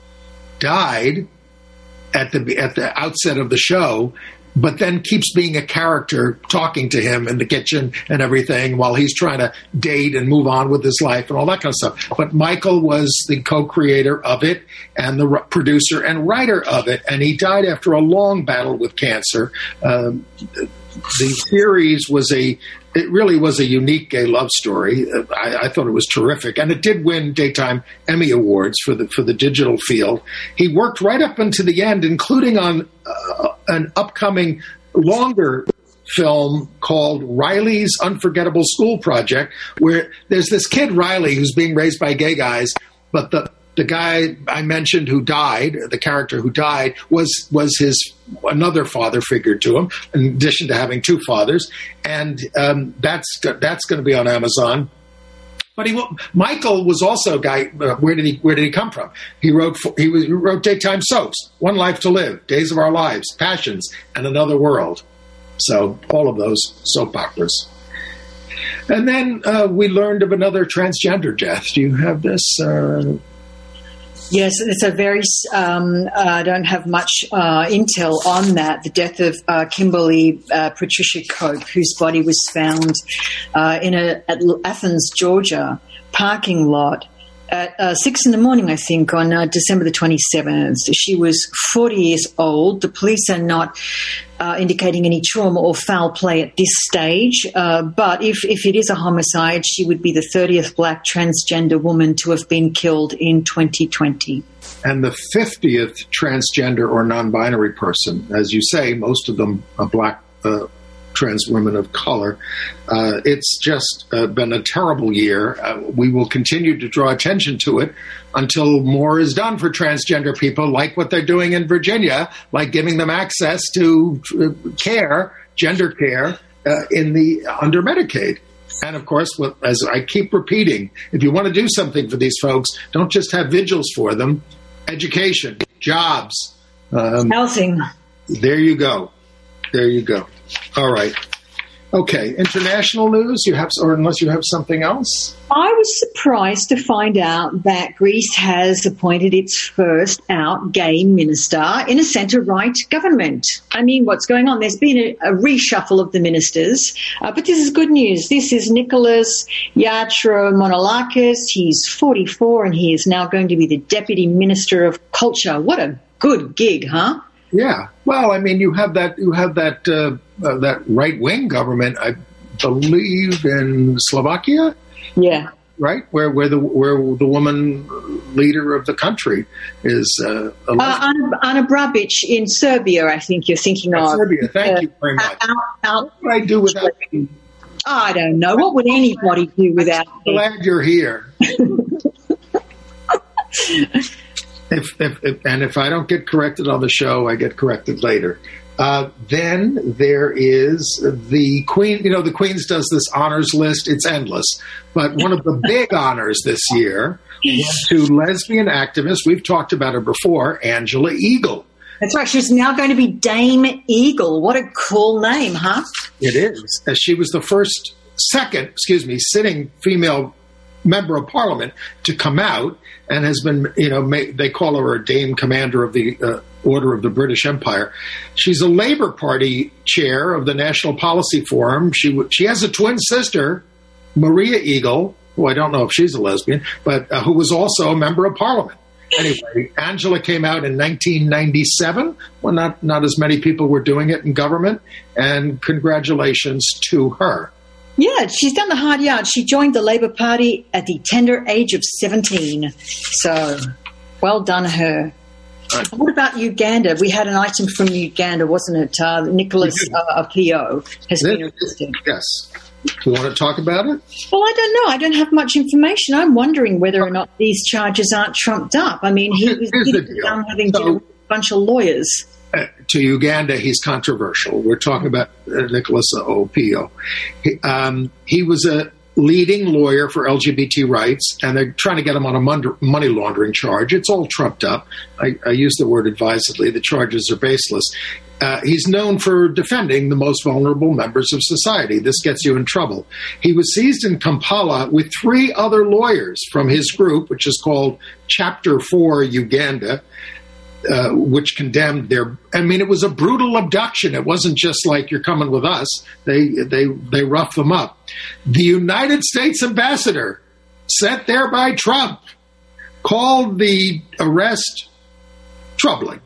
[SPEAKER 2] died at the at the outset of the show, but then keeps being a character talking to him in the kitchen and everything while he's trying to date and move on with his life and all that kind of stuff. But Michael was the co-creator of it and the r- producer and writer of it, and he died after a long battle with cancer. Um, the series was a It really was a unique gay love story. I, I thought it was terrific, and it did win daytime Emmy Awards for the for the digital field. He worked right up until the end, including on uh, an upcoming longer film called Riley's Unforgettable School Project, where there's this kid Riley who's being raised by gay guys, but the the guy I mentioned who died, the character who died, was was his another father figure to him, in addition to having two fathers, and um, that's that's going to be on Amazon. But he Michael was also a guy. Uh, where did he Where did he come from? He wrote he, was, he wrote daytime soaps, One Life to Live, Days of Our Lives, Passions, and Another World. So all of those soap operas. And then uh, we learned of another transgender death. Do you have this? Uh,
[SPEAKER 3] Yes, it's a very, um, uh, I don't have much uh, intel on that. The death of uh, Kimberly uh, Patricia Cope, whose body was found uh, in a at Athens, Georgia parking lot at uh, six in the morning, I think, on uh, December the twenty-seventh. She was forty years old. The police are not uh, indicating any trauma or foul play at this stage. Uh, but if, if it is a homicide, she would be the thirtieth black transgender woman to have been killed in twenty twenty.
[SPEAKER 2] And the fiftieth transgender or non-binary person. As you say, most of them are black uh, trans women of color. Uh, it's just uh, been a terrible year. Uh, we will continue to draw attention to it until more is done for transgender people, like what they're doing in Virginia, like giving them access to uh, care, gender care, uh, in the under Medicaid. And of course, as I keep repeating, if you want to do something for these folks, don't just have vigils for them. Education, jobs, um,
[SPEAKER 3] housing.
[SPEAKER 2] There you go. There you go. All right. Okay. International news. You have, or unless you have something else.
[SPEAKER 3] I was surprised to find out that Greece has appointed its first out gay minister in a centre-right government. I mean, what's going on? There's been a, a reshuffle of the ministers, uh, but this is good news. This is Nicholas Yatromonolakis. He's forty-four and he is now going to be the Deputy Minister of Culture. What a good gig, huh?
[SPEAKER 2] Yeah. Well, I mean, you have that you have that uh, uh, that right wing government, I believe, in Slovakia.
[SPEAKER 3] Yeah.
[SPEAKER 2] Right, where where the where the woman leader of the country is uh,
[SPEAKER 3] uh, Ana, Ana Brabic in Serbia. I think you're thinking of
[SPEAKER 2] Serbia. Thank uh, you very much.
[SPEAKER 3] Out, out,
[SPEAKER 2] what would I do without you?
[SPEAKER 3] I don't know. What would anybody do without
[SPEAKER 2] I'm glad me? You're here. If, if, if, and if I don't get corrected on the show, I get corrected later. Uh, then there is the Queen. You know, the Queen's does this honors list. It's endless. But one of the big honors this year was to lesbian activist. We've talked about her before, Angela Eagle.
[SPEAKER 3] That's right. She's now going to be Dame Eagle. What a cool name, huh?
[SPEAKER 2] It is. As she was the first, second, excuse me, sitting female member of Parliament to come out, and has been, you know, ma- they call her a Dame Commander of the uh, Order of the British Empire. She's a Labour Party chair of the National Policy Forum. She w- she has a twin sister, Maria Eagle, who I don't know if she's a lesbian, but uh, who was also a member of Parliament. Anyway, Angela came out in nineteen ninety-seven. Well, not not as many people were doing it in government, and congratulations to her.
[SPEAKER 3] Yeah, she's done the hard yard. She joined the Labour Party at the tender age of seventeen. So, well done her. Right. What about Uganda? We had an item from Uganda, wasn't it? Uh, Nicholas uh, Apio has been arrested.
[SPEAKER 2] Yes. Do you want to talk about it?
[SPEAKER 3] Well, I don't know. I don't have much information. I'm wondering whether or not these charges aren't trumped up. I mean, he was done having so, a bunch of lawyers.
[SPEAKER 2] Uh, to Uganda, he's controversial. We're talking about uh, Nicholas Opio. He, um, he was a leading lawyer for L G B T rights, and they're trying to get him on a money laundering charge. It's all trumped up. I, I use the word advisedly. The charges are baseless. Uh, he's known for defending the most vulnerable members of society. This gets you in trouble. He was seized in Kampala with three other lawyers from his group, which is called Chapter four Uganda, uh, which condemned their... I mean, it was a brutal abduction. It wasn't just like, you're coming with us. They, they, they roughed them up. The United States ambassador, sent there by Trump, called the arrest troubling.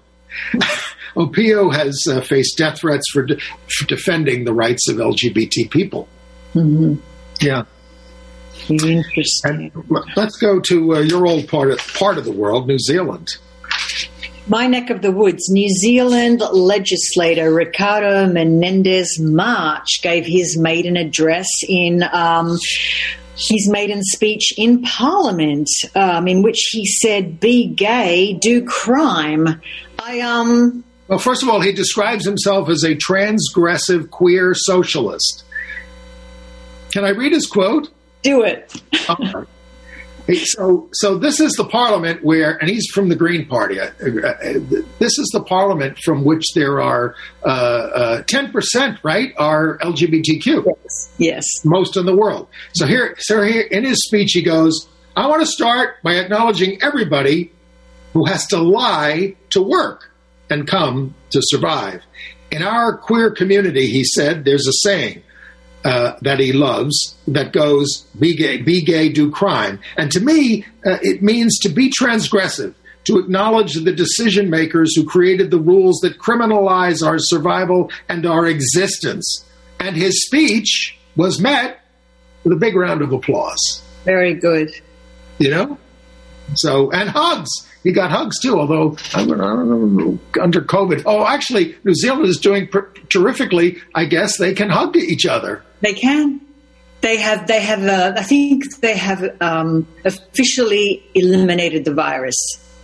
[SPEAKER 2] Opio has uh, faced death threats for, de- for defending the rights of L G B T people.
[SPEAKER 3] Mm-hmm.
[SPEAKER 2] Yeah.
[SPEAKER 3] Interesting.
[SPEAKER 2] And let's go to uh, your old part of, part of the world, New Zealand.
[SPEAKER 3] My neck of the woods. New Zealand legislator Ricardo Menendez March gave his maiden address in um, his maiden speech in Parliament, um, in which he said, "Be gay, do crime." I um.
[SPEAKER 2] Well, first of all, he describes himself as a transgressive queer socialist. Can I read his quote?
[SPEAKER 3] Do it.
[SPEAKER 2] Okay. So, so this is the parliament where, and he's from the Green Party. Uh, uh, this is the parliament from which there are uh, uh, ten percent, right, are L G B T Q.
[SPEAKER 3] Yes. Yes.
[SPEAKER 2] Most in the world. So here, so here in his speech, he goes, "I want to start by acknowledging everybody who has to lie to work and come to survive. In our queer community, he said, there's a saying uh, that he loves that goes, be gay, be gay, do crime. And to me, uh, it means to be transgressive, to acknowledge the decision makers who created the rules that criminalize our survival and our existence. And his speech was met with a big round of applause.
[SPEAKER 3] Very good.
[SPEAKER 2] You know? So, and hugs. He got hugs too, although I don't know, under COVID. Oh, actually, New Zealand is doing pr- terrifically. I guess they can hug each other.
[SPEAKER 3] They can. They have. They have. Uh, I think they have um, officially eliminated the virus.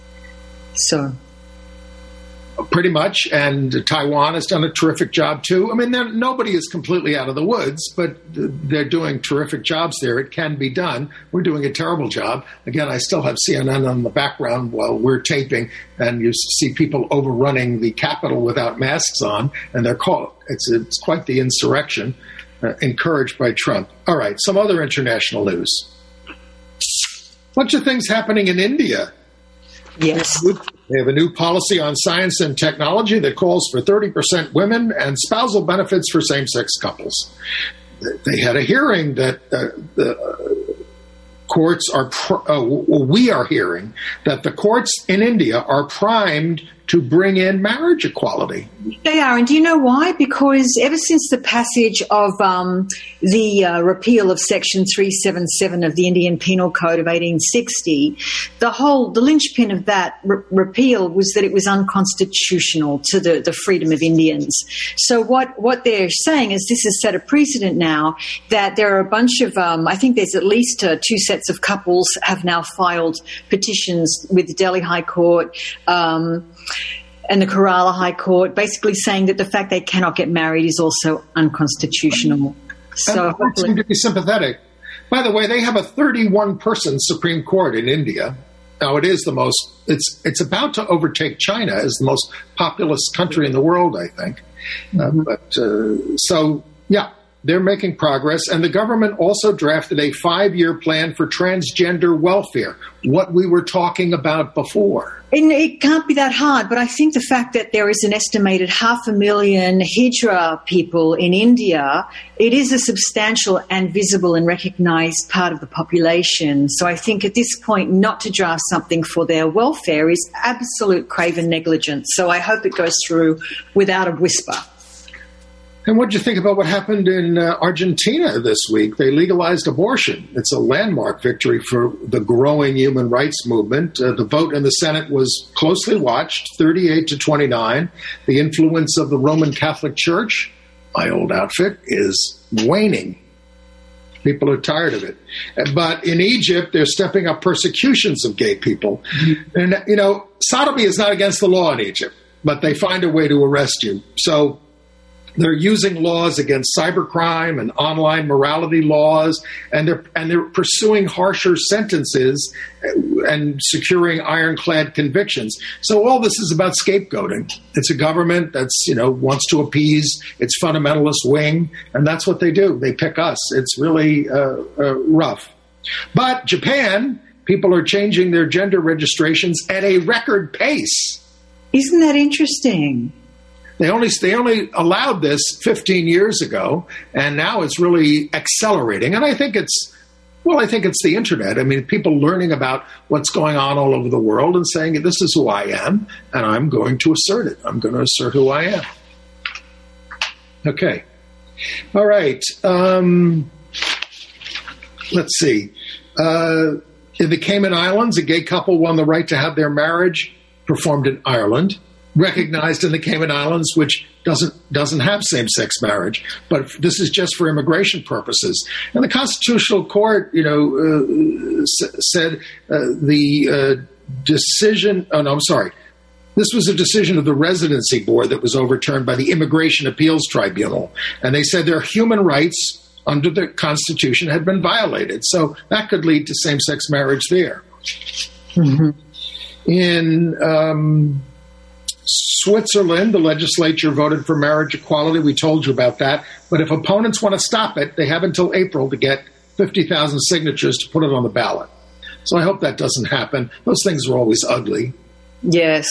[SPEAKER 3] So.
[SPEAKER 2] Pretty much, and Taiwan has done a terrific job too. I mean, nobody is completely out of the woods, but they're doing terrific jobs there. It can be done. We're doing a terrible job. Again, I still have C N N on the background while we're taping, and you see people overrunning the Capitol without masks on, and they're called. It's it's quite the insurrection, uh, encouraged by Trump. All right, some other international news. Bunch of things happening in India.
[SPEAKER 3] Yes.
[SPEAKER 2] They have a new policy on science and technology that calls for thirty percent women and spousal benefits for same-sex couples. They had a hearing that uh, the courts are, pr- uh, we are hearing that the courts in India are primed to bring in marriage equality.
[SPEAKER 3] They are. And do you know why? Because ever since the passage of um, the uh, repeal of Section three seventy-seven of the Indian Penal Code of eighteen sixty, the whole, the linchpin of that re- repeal was that it was unconstitutional to the, the freedom of Indians. So what, what they're saying is this has set a precedent now that there are a bunch of, um, I think there's at least uh, two sets of couples have now filed petitions with the Delhi High Court, um, and the Kerala High Court, basically saying that the fact they cannot get married is also unconstitutional. So
[SPEAKER 2] I seem to be sympathetic. By the way, they have a thirty-one person Supreme Court in India. Now, it is the most, it's it's about to overtake China as the most populous country in the world, I think. Mm-hmm. Uh, but uh, so, yeah, they're making progress. And the government also drafted a five-year plan for transgender welfare, what we were talking about before.
[SPEAKER 3] And it can't be that hard, but I think the fact that there is an estimated half a million Hijra people in India, it is a substantial and visible and recognized part of the population. So I think at this point, not to draft something for their welfare is absolute craven negligence. So I hope it goes through without a whisper.
[SPEAKER 2] And what did you think about what happened in uh, Argentina this week? They legalized abortion. It's a landmark victory for the growing human rights movement. Uh, the vote in the Senate was closely watched, thirty-eight to twenty-nine. The influence of the Roman Catholic Church, my old outfit, is waning. People are tired of it. But in Egypt, they're stepping up persecutions of gay people. Mm-hmm. And, you know, sodomy is not against the law in Egypt, but they find a way to arrest you. So they're using laws against cybercrime and online morality laws, and they're and they're pursuing harsher sentences and securing ironclad convictions. So all this is about scapegoating. It's a government that's, you know, wants to appease its fundamentalist wing, and that's what they do. They pick us. It's really uh, uh, rough. But Japan, people are changing their gender registrations at a record pace.
[SPEAKER 3] Isn't that interesting?
[SPEAKER 2] They only they only allowed this fifteen years ago, and now it's really accelerating. And I think it's, well, I think it's the internet. I mean, people learning about what's going on all over the world and saying, this is who I am, and I'm going to assert it. I'm going to assert who I am. Okay. All right. Um, let's see. Uh, in the Cayman Islands, a gay couple won the right to have their marriage performed in Ireland, recognized in the Cayman Islands, which doesn't doesn't have same-sex marriage, but this is just for immigration purposes. And the Constitutional Court, you know, uh, s- said uh, the uh, decision. Oh no, I'm sorry. This was a decision of the Residency Board that was overturned by the Immigration Appeals Tribunal, and they said their human rights under the Constitution had been violated. So that could lead to same-sex marriage there. Mm-hmm. In um, Switzerland, the legislature voted for marriage equality. We told you about that. But if opponents want to stop it, they have until April to get fifty thousand signatures to put it on the ballot. So I hope that doesn't happen. Those things are always ugly.
[SPEAKER 3] Yes.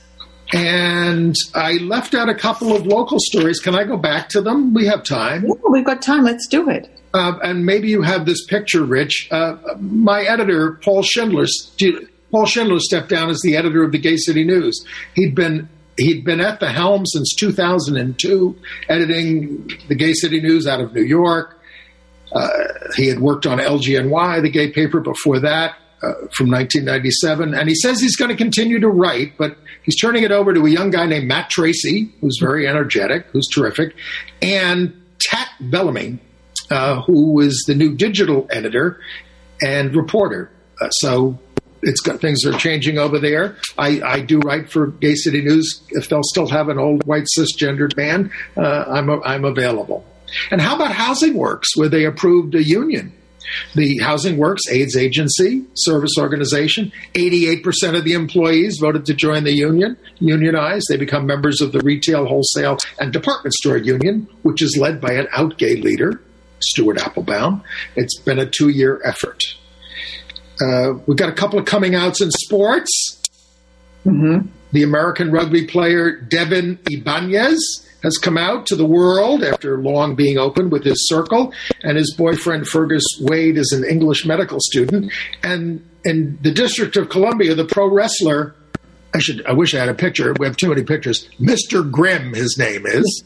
[SPEAKER 2] And I left out a couple of local stories. Can I go back to them? We have time.
[SPEAKER 3] Yeah, we've got time. Let's do it.
[SPEAKER 2] Uh, and maybe you have this picture, Rich. Uh, my editor, Paul Schindler, Paul Schindler stepped down as the editor of the Gay City News. He'd been he'd been at the helm since two thousand two, editing the Gay City News out of New York. Uh, he had worked on L G N Y, the gay paper, before that, uh, from nineteen ninety-seven. And he says he's going to continue to write, but he's turning it over to a young guy named Matt Tracy, who's very energetic, who's terrific, and Tat Bellamy, uh, who is the new digital editor and reporter. Uh, so it's got, things are changing over there. I, I do write for Gay City News. If they'll still have an old white cisgendered man, uh, I'm a, I'm available. And how about Housing Works, where they approved a union? The Housing Works AIDS agency, service organization, eighty-eight percent of the employees voted to join the union, unionize. They become members of the Retail, Wholesale, and Department Store Union, which is led by an out gay leader, Stuart Applebaum. It's been a two-year effort. Uh, we've got a couple of coming outs in sports.
[SPEAKER 3] Mm-hmm.
[SPEAKER 2] The American rugby player Devin Ibanez has come out to the world after long being open with his circle, and his boyfriend Fergus Wade is an English medical student. And in the District of Columbia, the pro wrestler, I should, I wish I had a picture. We have too many pictures. Mister Grimm, his name is,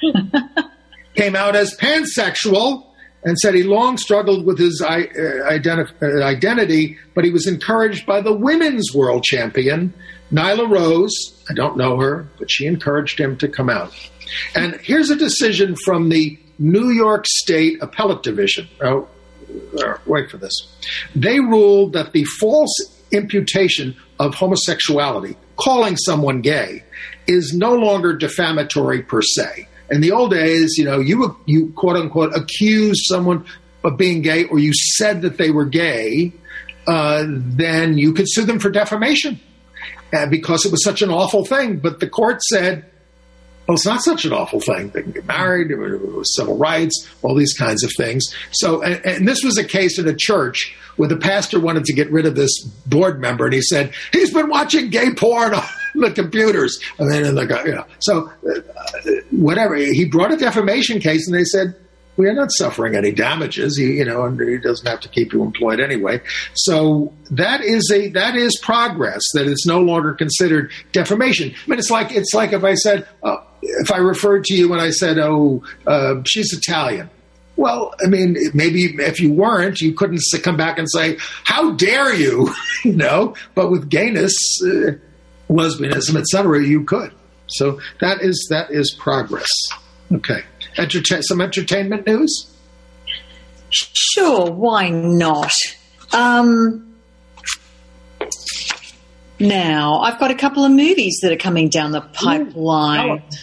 [SPEAKER 2] came out as pansexual and said he long struggled with his uh, identi- uh, identity, but he was encouraged by the women's world champion, Nyla Rose. I don't know her, but she encouraged him to come out. And here's a decision from the New York State Appellate Division. Oh, wait for this. They ruled that the false imputation of homosexuality, calling someone gay, is no longer defamatory per se. In the old days, you know, you, you quote unquote accused someone of being gay, or you said that they were gay, uh, then you could sue them for defamation uh, because it was such an awful thing. But the court said, well, it's not such an awful thing. They can get married, civil rights, all these kinds of things. So, and, and this was a case in a church where the pastor wanted to get rid of this board member, and he said, he's been watching gay porn on the computers. And then, the guy, you know, so uh, whatever. He brought a defamation case, and they said, we are not suffering any damages, he, you know, and he doesn't have to keep you employed anyway. So that is a that is progress. That it's no longer considered defamation. I mean, it's like it's like if I said, uh, if I referred to you and I said, oh, uh, she's Italian. Well, I mean, maybe if you weren't, you couldn't come back and say, how dare you, you know? But with gayness, uh, lesbianism, et cetera, you could. So that is that is progress. Okay. Entertain, some entertainment news?
[SPEAKER 3] Sure, why not? Um, now, I've got a couple of movies that are coming down the pipeline. Ooh,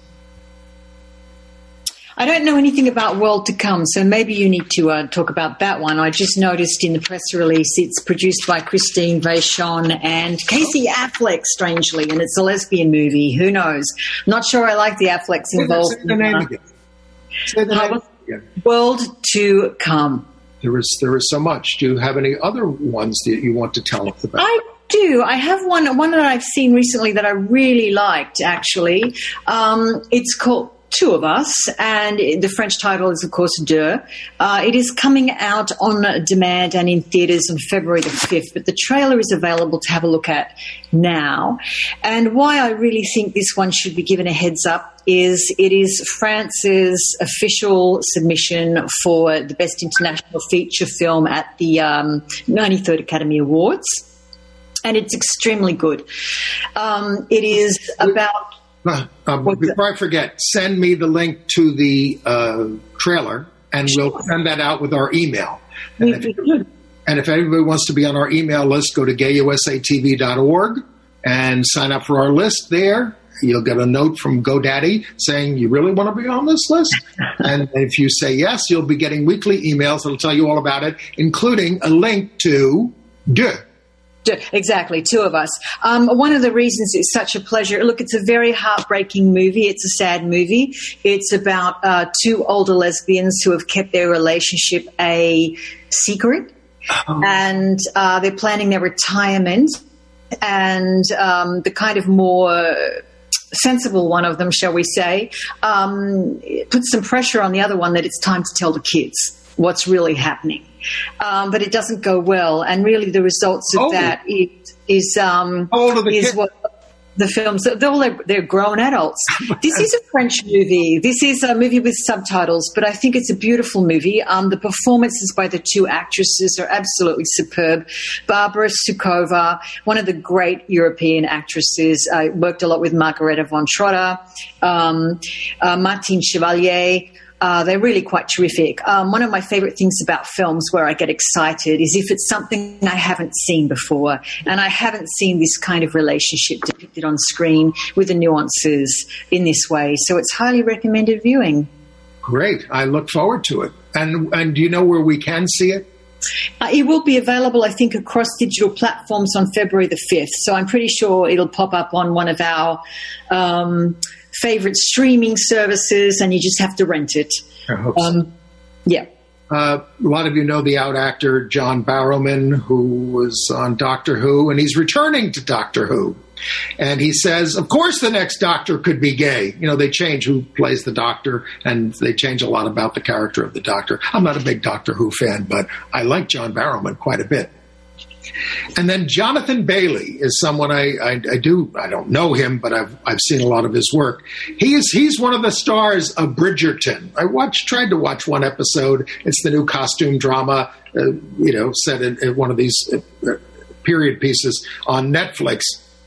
[SPEAKER 3] I don't know anything about World to Come, so maybe you need to uh, talk about that one. I just noticed in the press release it's produced by Christine Vachon and Casey Affleck, strangely, and it's a lesbian movie. Who knows? Not sure I like the Afflecks involved.
[SPEAKER 2] Say the name again. Say the name again.
[SPEAKER 3] World to Come.
[SPEAKER 2] There is there is so much. Do you have any other ones that you want to tell us about?
[SPEAKER 3] I do. I have one one that I've seen recently that I really liked, actually. Um, it's called Two of Us, and the French title is, of course, Deux. Uh, it is coming out on demand and in theatres on February the fifth, but the trailer is available to have a look at now. And why I really think this one should be given a heads up is it is France's official submission for the Best International Feature Film at the um, ninety-third Academy Awards, and it's extremely good. Um, it is about...
[SPEAKER 2] Uh, um, before I forget, send me the link to the uh, trailer, and we'll send that out with our email. And if, and if anybody wants to be on our email list, go to gay u s a t v dot org and sign up for our list there. You'll get a note from GoDaddy saying you really want to be on this list. And if you say yes, you'll be getting weekly emails that'll tell you all about it, including a link to Deux.
[SPEAKER 3] Exactly, Two of Us. Um, one of the reasons it's such a pleasure, look, it's a very heartbreaking movie. It's a sad movie. It's about uh, two older lesbians who have kept their relationship a secret, um. and uh, they're planning their retirement. and um, the kind of more sensible one of them, shall we say, um, puts some pressure on the other one that it's time to tell the kids what's really happening. Um, but it doesn't go well, and really the results of
[SPEAKER 2] oh.
[SPEAKER 3] that is, is, um,
[SPEAKER 2] How old are the
[SPEAKER 3] is
[SPEAKER 2] kids?
[SPEAKER 3] what the films, they're, all, they're grown adults. This is a French movie. This is a movie with subtitles, but I think it's a beautiful movie. Um, the performances by the two actresses are absolutely superb. Barbara Sukova, one of the great European actresses, I worked a lot with Margareta von Trotter, um, uh, Martine Chevalier. Uh, they're really quite terrific. Um, one of my favorite things about films where I get excited is if it's something I haven't seen before, and I haven't seen this kind of relationship depicted on screen with the nuances in this way. So it's highly recommended viewing.
[SPEAKER 2] Great. I look forward to it. And and do you know where we can see it?
[SPEAKER 3] Uh, it will be available, I think, across digital platforms on February the fifth. So I'm pretty sure it'll pop up on one of our um favorite streaming services, and you just have to rent it.
[SPEAKER 2] I hope so.
[SPEAKER 3] Um, yeah.
[SPEAKER 2] Uh, a lot of you know the out actor John Barrowman, who was on Doctor Who, and he's returning to Doctor Who. And he says, of course the next Doctor could be gay. You know, they change who plays the Doctor, and they change a lot about the character of the Doctor. I'm not a big Doctor Who fan, but I like John Barrowman quite a bit. And then Jonathan Bailey is someone I, I, I do, I don't know him, but I've I've seen a lot of his work. He is, he's one of the stars of Bridgerton. I watched, tried to watch one episode. It's the new costume drama, uh, you know, set in, in one of these uh, period pieces on Netflix.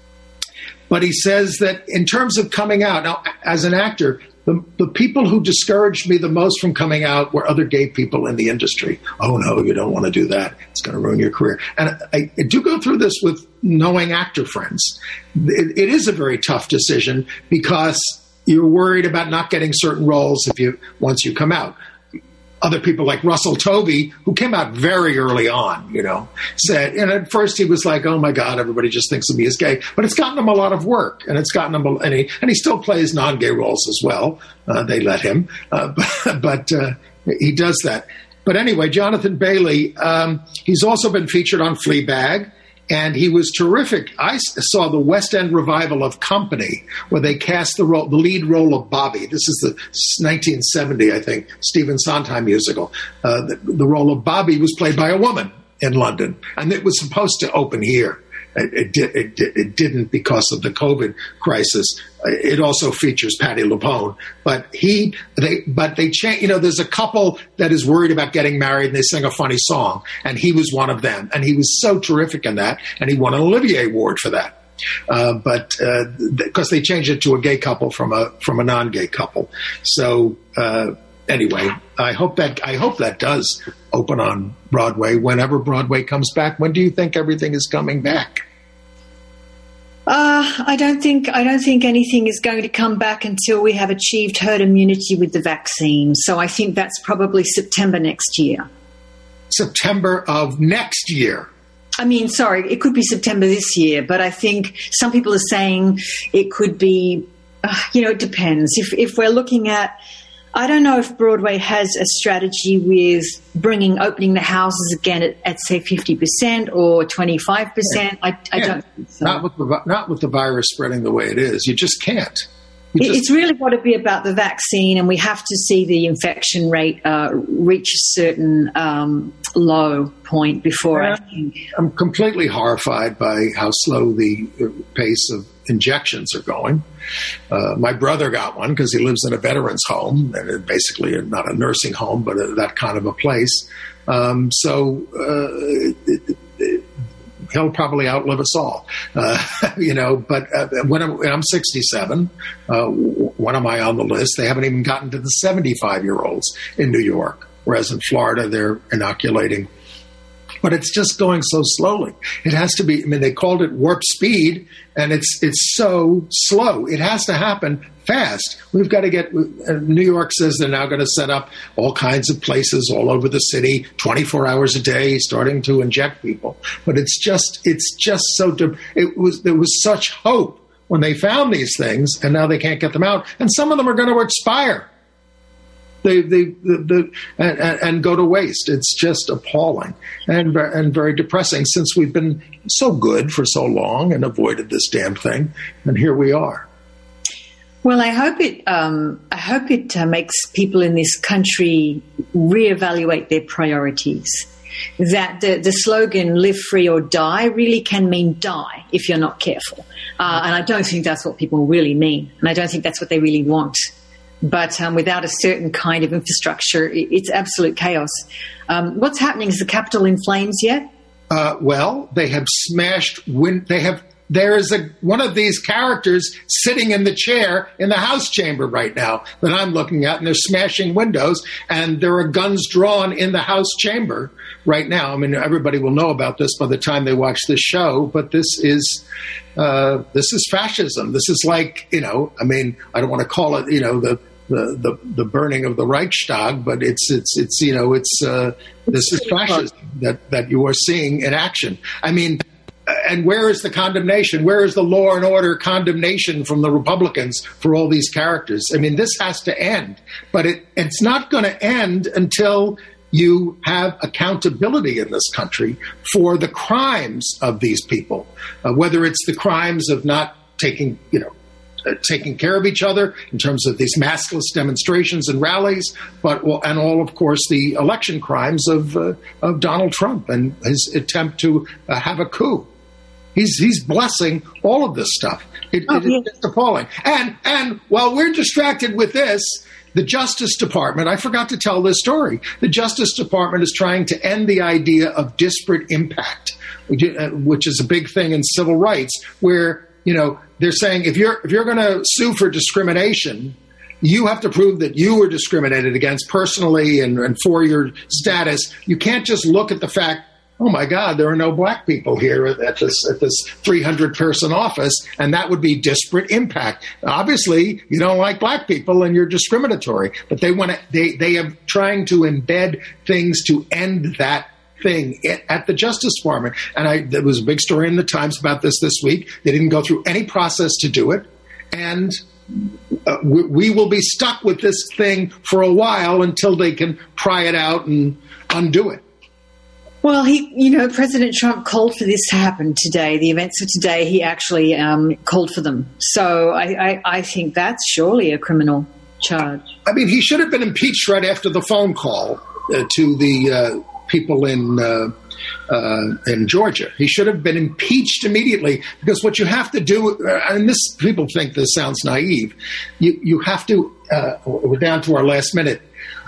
[SPEAKER 2] But he says that in terms of coming out, now, as an actor, the, the people who discouraged me the most from coming out were other gay people in the industry. Oh, no, you don't want to do that. It's going to ruin your career. And I, I do go through this with knowing actor friends. It, it is a very tough decision because you're worried about not getting certain roles if you once you come out. Other people like Russell Tovey, who came out very early on, you know, said, and at first he was like, oh my God, everybody just thinks of me as gay. But it's gotten him a lot of work, and it's gotten him, a, and, he, and he still plays non-gay roles as well. Uh, they let him, uh, but, but uh, he does that. But anyway, Jonathan Bailey, um, he's also been featured on Fleabag. And he was terrific. I saw the West End revival of Company, where they cast the role, the lead role of Bobby. This is the nineteen seventy, I think, Stephen Sondheim musical. Uh, the, the role of Bobby was played by a woman in London, and it was supposed to open here. It, it, did, it, it didn't because of the COVID crisis. It also features Patti LuPone, but he, they, but they change. You know, there's a couple that is worried about getting married, and they sing a funny song, and he was one of them, and he was so terrific in that, and he won an Olivier Award for that. Uh, but because uh, they changed it to a gay couple from a from a non-gay couple, so uh, anyway, I hope that I hope that does open on Broadway whenever Broadway comes back. When do you think everything is coming back?
[SPEAKER 3] Uh, I don't think I don't think anything is going to come back until we have achieved herd immunity with the vaccine. So I think that's probably September next year.
[SPEAKER 2] September of next year.
[SPEAKER 3] I mean, sorry, it could be September this year, but I think some people are saying it could be, uh, you know, it depends. If if we're looking at, I don't know if Broadway has a strategy with bringing, opening the houses again at, at say, fifty percent or twenty-five percent. Yeah. I, I
[SPEAKER 2] yeah.
[SPEAKER 3] don't think so.
[SPEAKER 2] Not with, the, not with the virus spreading the way it is. You just can't. You just,
[SPEAKER 3] it's really got to be about the vaccine, and we have to see the infection rate uh, reach a certain um, low point before
[SPEAKER 2] yeah,
[SPEAKER 3] I think.
[SPEAKER 2] I'm completely horrified by how slow the pace of injections are going. Uh, my brother got one because he lives in a veterans home, and basically not a nursing home, but a, that kind of a place. Um, so uh, it, it, he'll probably outlive us all, uh, you know. But uh, when, I'm, when I'm sixty-seven, uh, when am I on the list? They haven't even gotten to the seventy-five-year-olds in New York, whereas in Florida they're inoculating. But it's just going so slowly. It has to be. I mean, they called it warp speed, and it's it's so slow. It has to happen fast. We've got to get. Uh, New York says they're now going to set up all kinds of places all over the city, twenty-four hours a day, starting to inject people. But it's just it's just so. It was there was such hope when they found these things, and now they can't get them out, and some of them are going to expire. they, they, the, the, and, and go to waste. It's just appalling and, and very depressing since we've been so good for so long and avoided this damn thing. And here we are.
[SPEAKER 3] Well, I hope it. Um, I hope it uh, makes people in this country reevaluate their priorities. That the, the slogan "Live free or die" really can mean die if you're not careful. Uh, and I don't think that's what people really mean, and I don't think that's what they really want. But um, without a certain kind of infrastructure, it, it's absolute chaos. Um, what's happening? Is the Capitol in flames yet?
[SPEAKER 2] Uh, well, they have smashed. Win- they have. There is a one of these characters sitting in the chair in the House chamber right now that I'm looking at, and they're smashing windows, and there are guns drawn in the House chamber right now. I mean, everybody will know about this by the time they watch this show, but this is uh, this is fascism. This is like, you know, I mean, I don't want to call it, you know, the the the, the burning of the Reichstag, but it's it's it's you know, it's uh, this is fascism that that you are seeing in action. I mean. And where is the condemnation? Where is the law and order condemnation from the Republicans for all these characters? I mean, this has to end. But it, it's not going to end until you have accountability in this country for the crimes of these people, uh, whether it's the crimes of not taking, you know, uh, taking care of each other in terms of these maskless demonstrations and rallies, but well, and all, of course, the election crimes of uh, of Donald Trump and his attempt to uh, have a coup. He's he's blessing all of this stuff. It,
[SPEAKER 3] oh,
[SPEAKER 2] it
[SPEAKER 3] yeah.
[SPEAKER 2] is just appalling. And and while we're distracted with this, the Justice Department, I forgot to tell this story. The Justice Department is trying to end the idea of disparate impact, which is a big thing in civil rights, where, you know, they're saying if you're if you're going to sue for discrimination, you have to prove that you were discriminated against personally and, and for your status. You can't just look at the fact, oh my God, there are no black people here at this at this three hundred person office, and that would be disparate impact. Obviously, you don't like black people and you're discriminatory, but they want to they they are trying to embed things to end that thing at the Justice Department. And I there was a big story in the Times about this this week. They didn't go through any process to do it, and uh, we, we will be stuck with this thing for a while until they can pry it out and undo it.
[SPEAKER 3] Well, he, you know, President Trump called for this to happen today. The events of today, he actually um, called for them. So I, I, I think that's surely a criminal charge.
[SPEAKER 2] I mean, he should have been impeached right after the phone call uh, to the uh, people in uh, uh, in Georgia. He should have been impeached immediately, because what you have to do, uh, and this people think this sounds naive, you, you have to, uh, we're down to our last minute.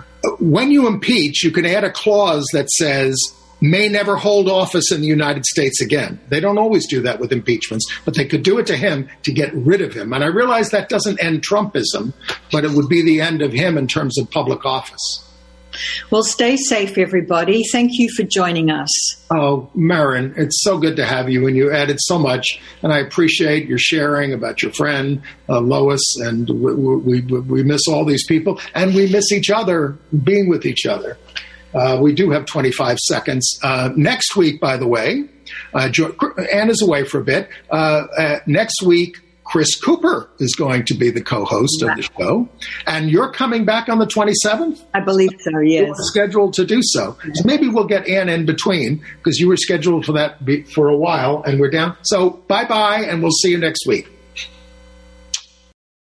[SPEAKER 2] When you impeach, you can add a clause that says, may never hold office in the United States again. They don't always do that with impeachments, but they could do it to him to get rid of him. And I realize that doesn't end Trumpism, but it would be the end of him in terms of public office.
[SPEAKER 3] Well, stay safe, everybody. Thank you for joining us.
[SPEAKER 2] Oh, Marin, it's so good to have you, and you added so much, and I appreciate your sharing about your friend, uh, Lois, and we, we, we miss all these people, and we miss each other, being with each other. Uh, we do have twenty-five seconds. Uh, next week, by the way, uh, jo- Ann is away for a bit. Uh, uh, next week, Chris Cooper is going to be the co-host of the show. And you're coming back on the twenty-seventh?
[SPEAKER 3] I believe so, yes.
[SPEAKER 2] You're scheduled to do so. So maybe we'll get Ann in between, because you were scheduled for that be- for a while, and we're down. So bye-bye, and we'll see you next week.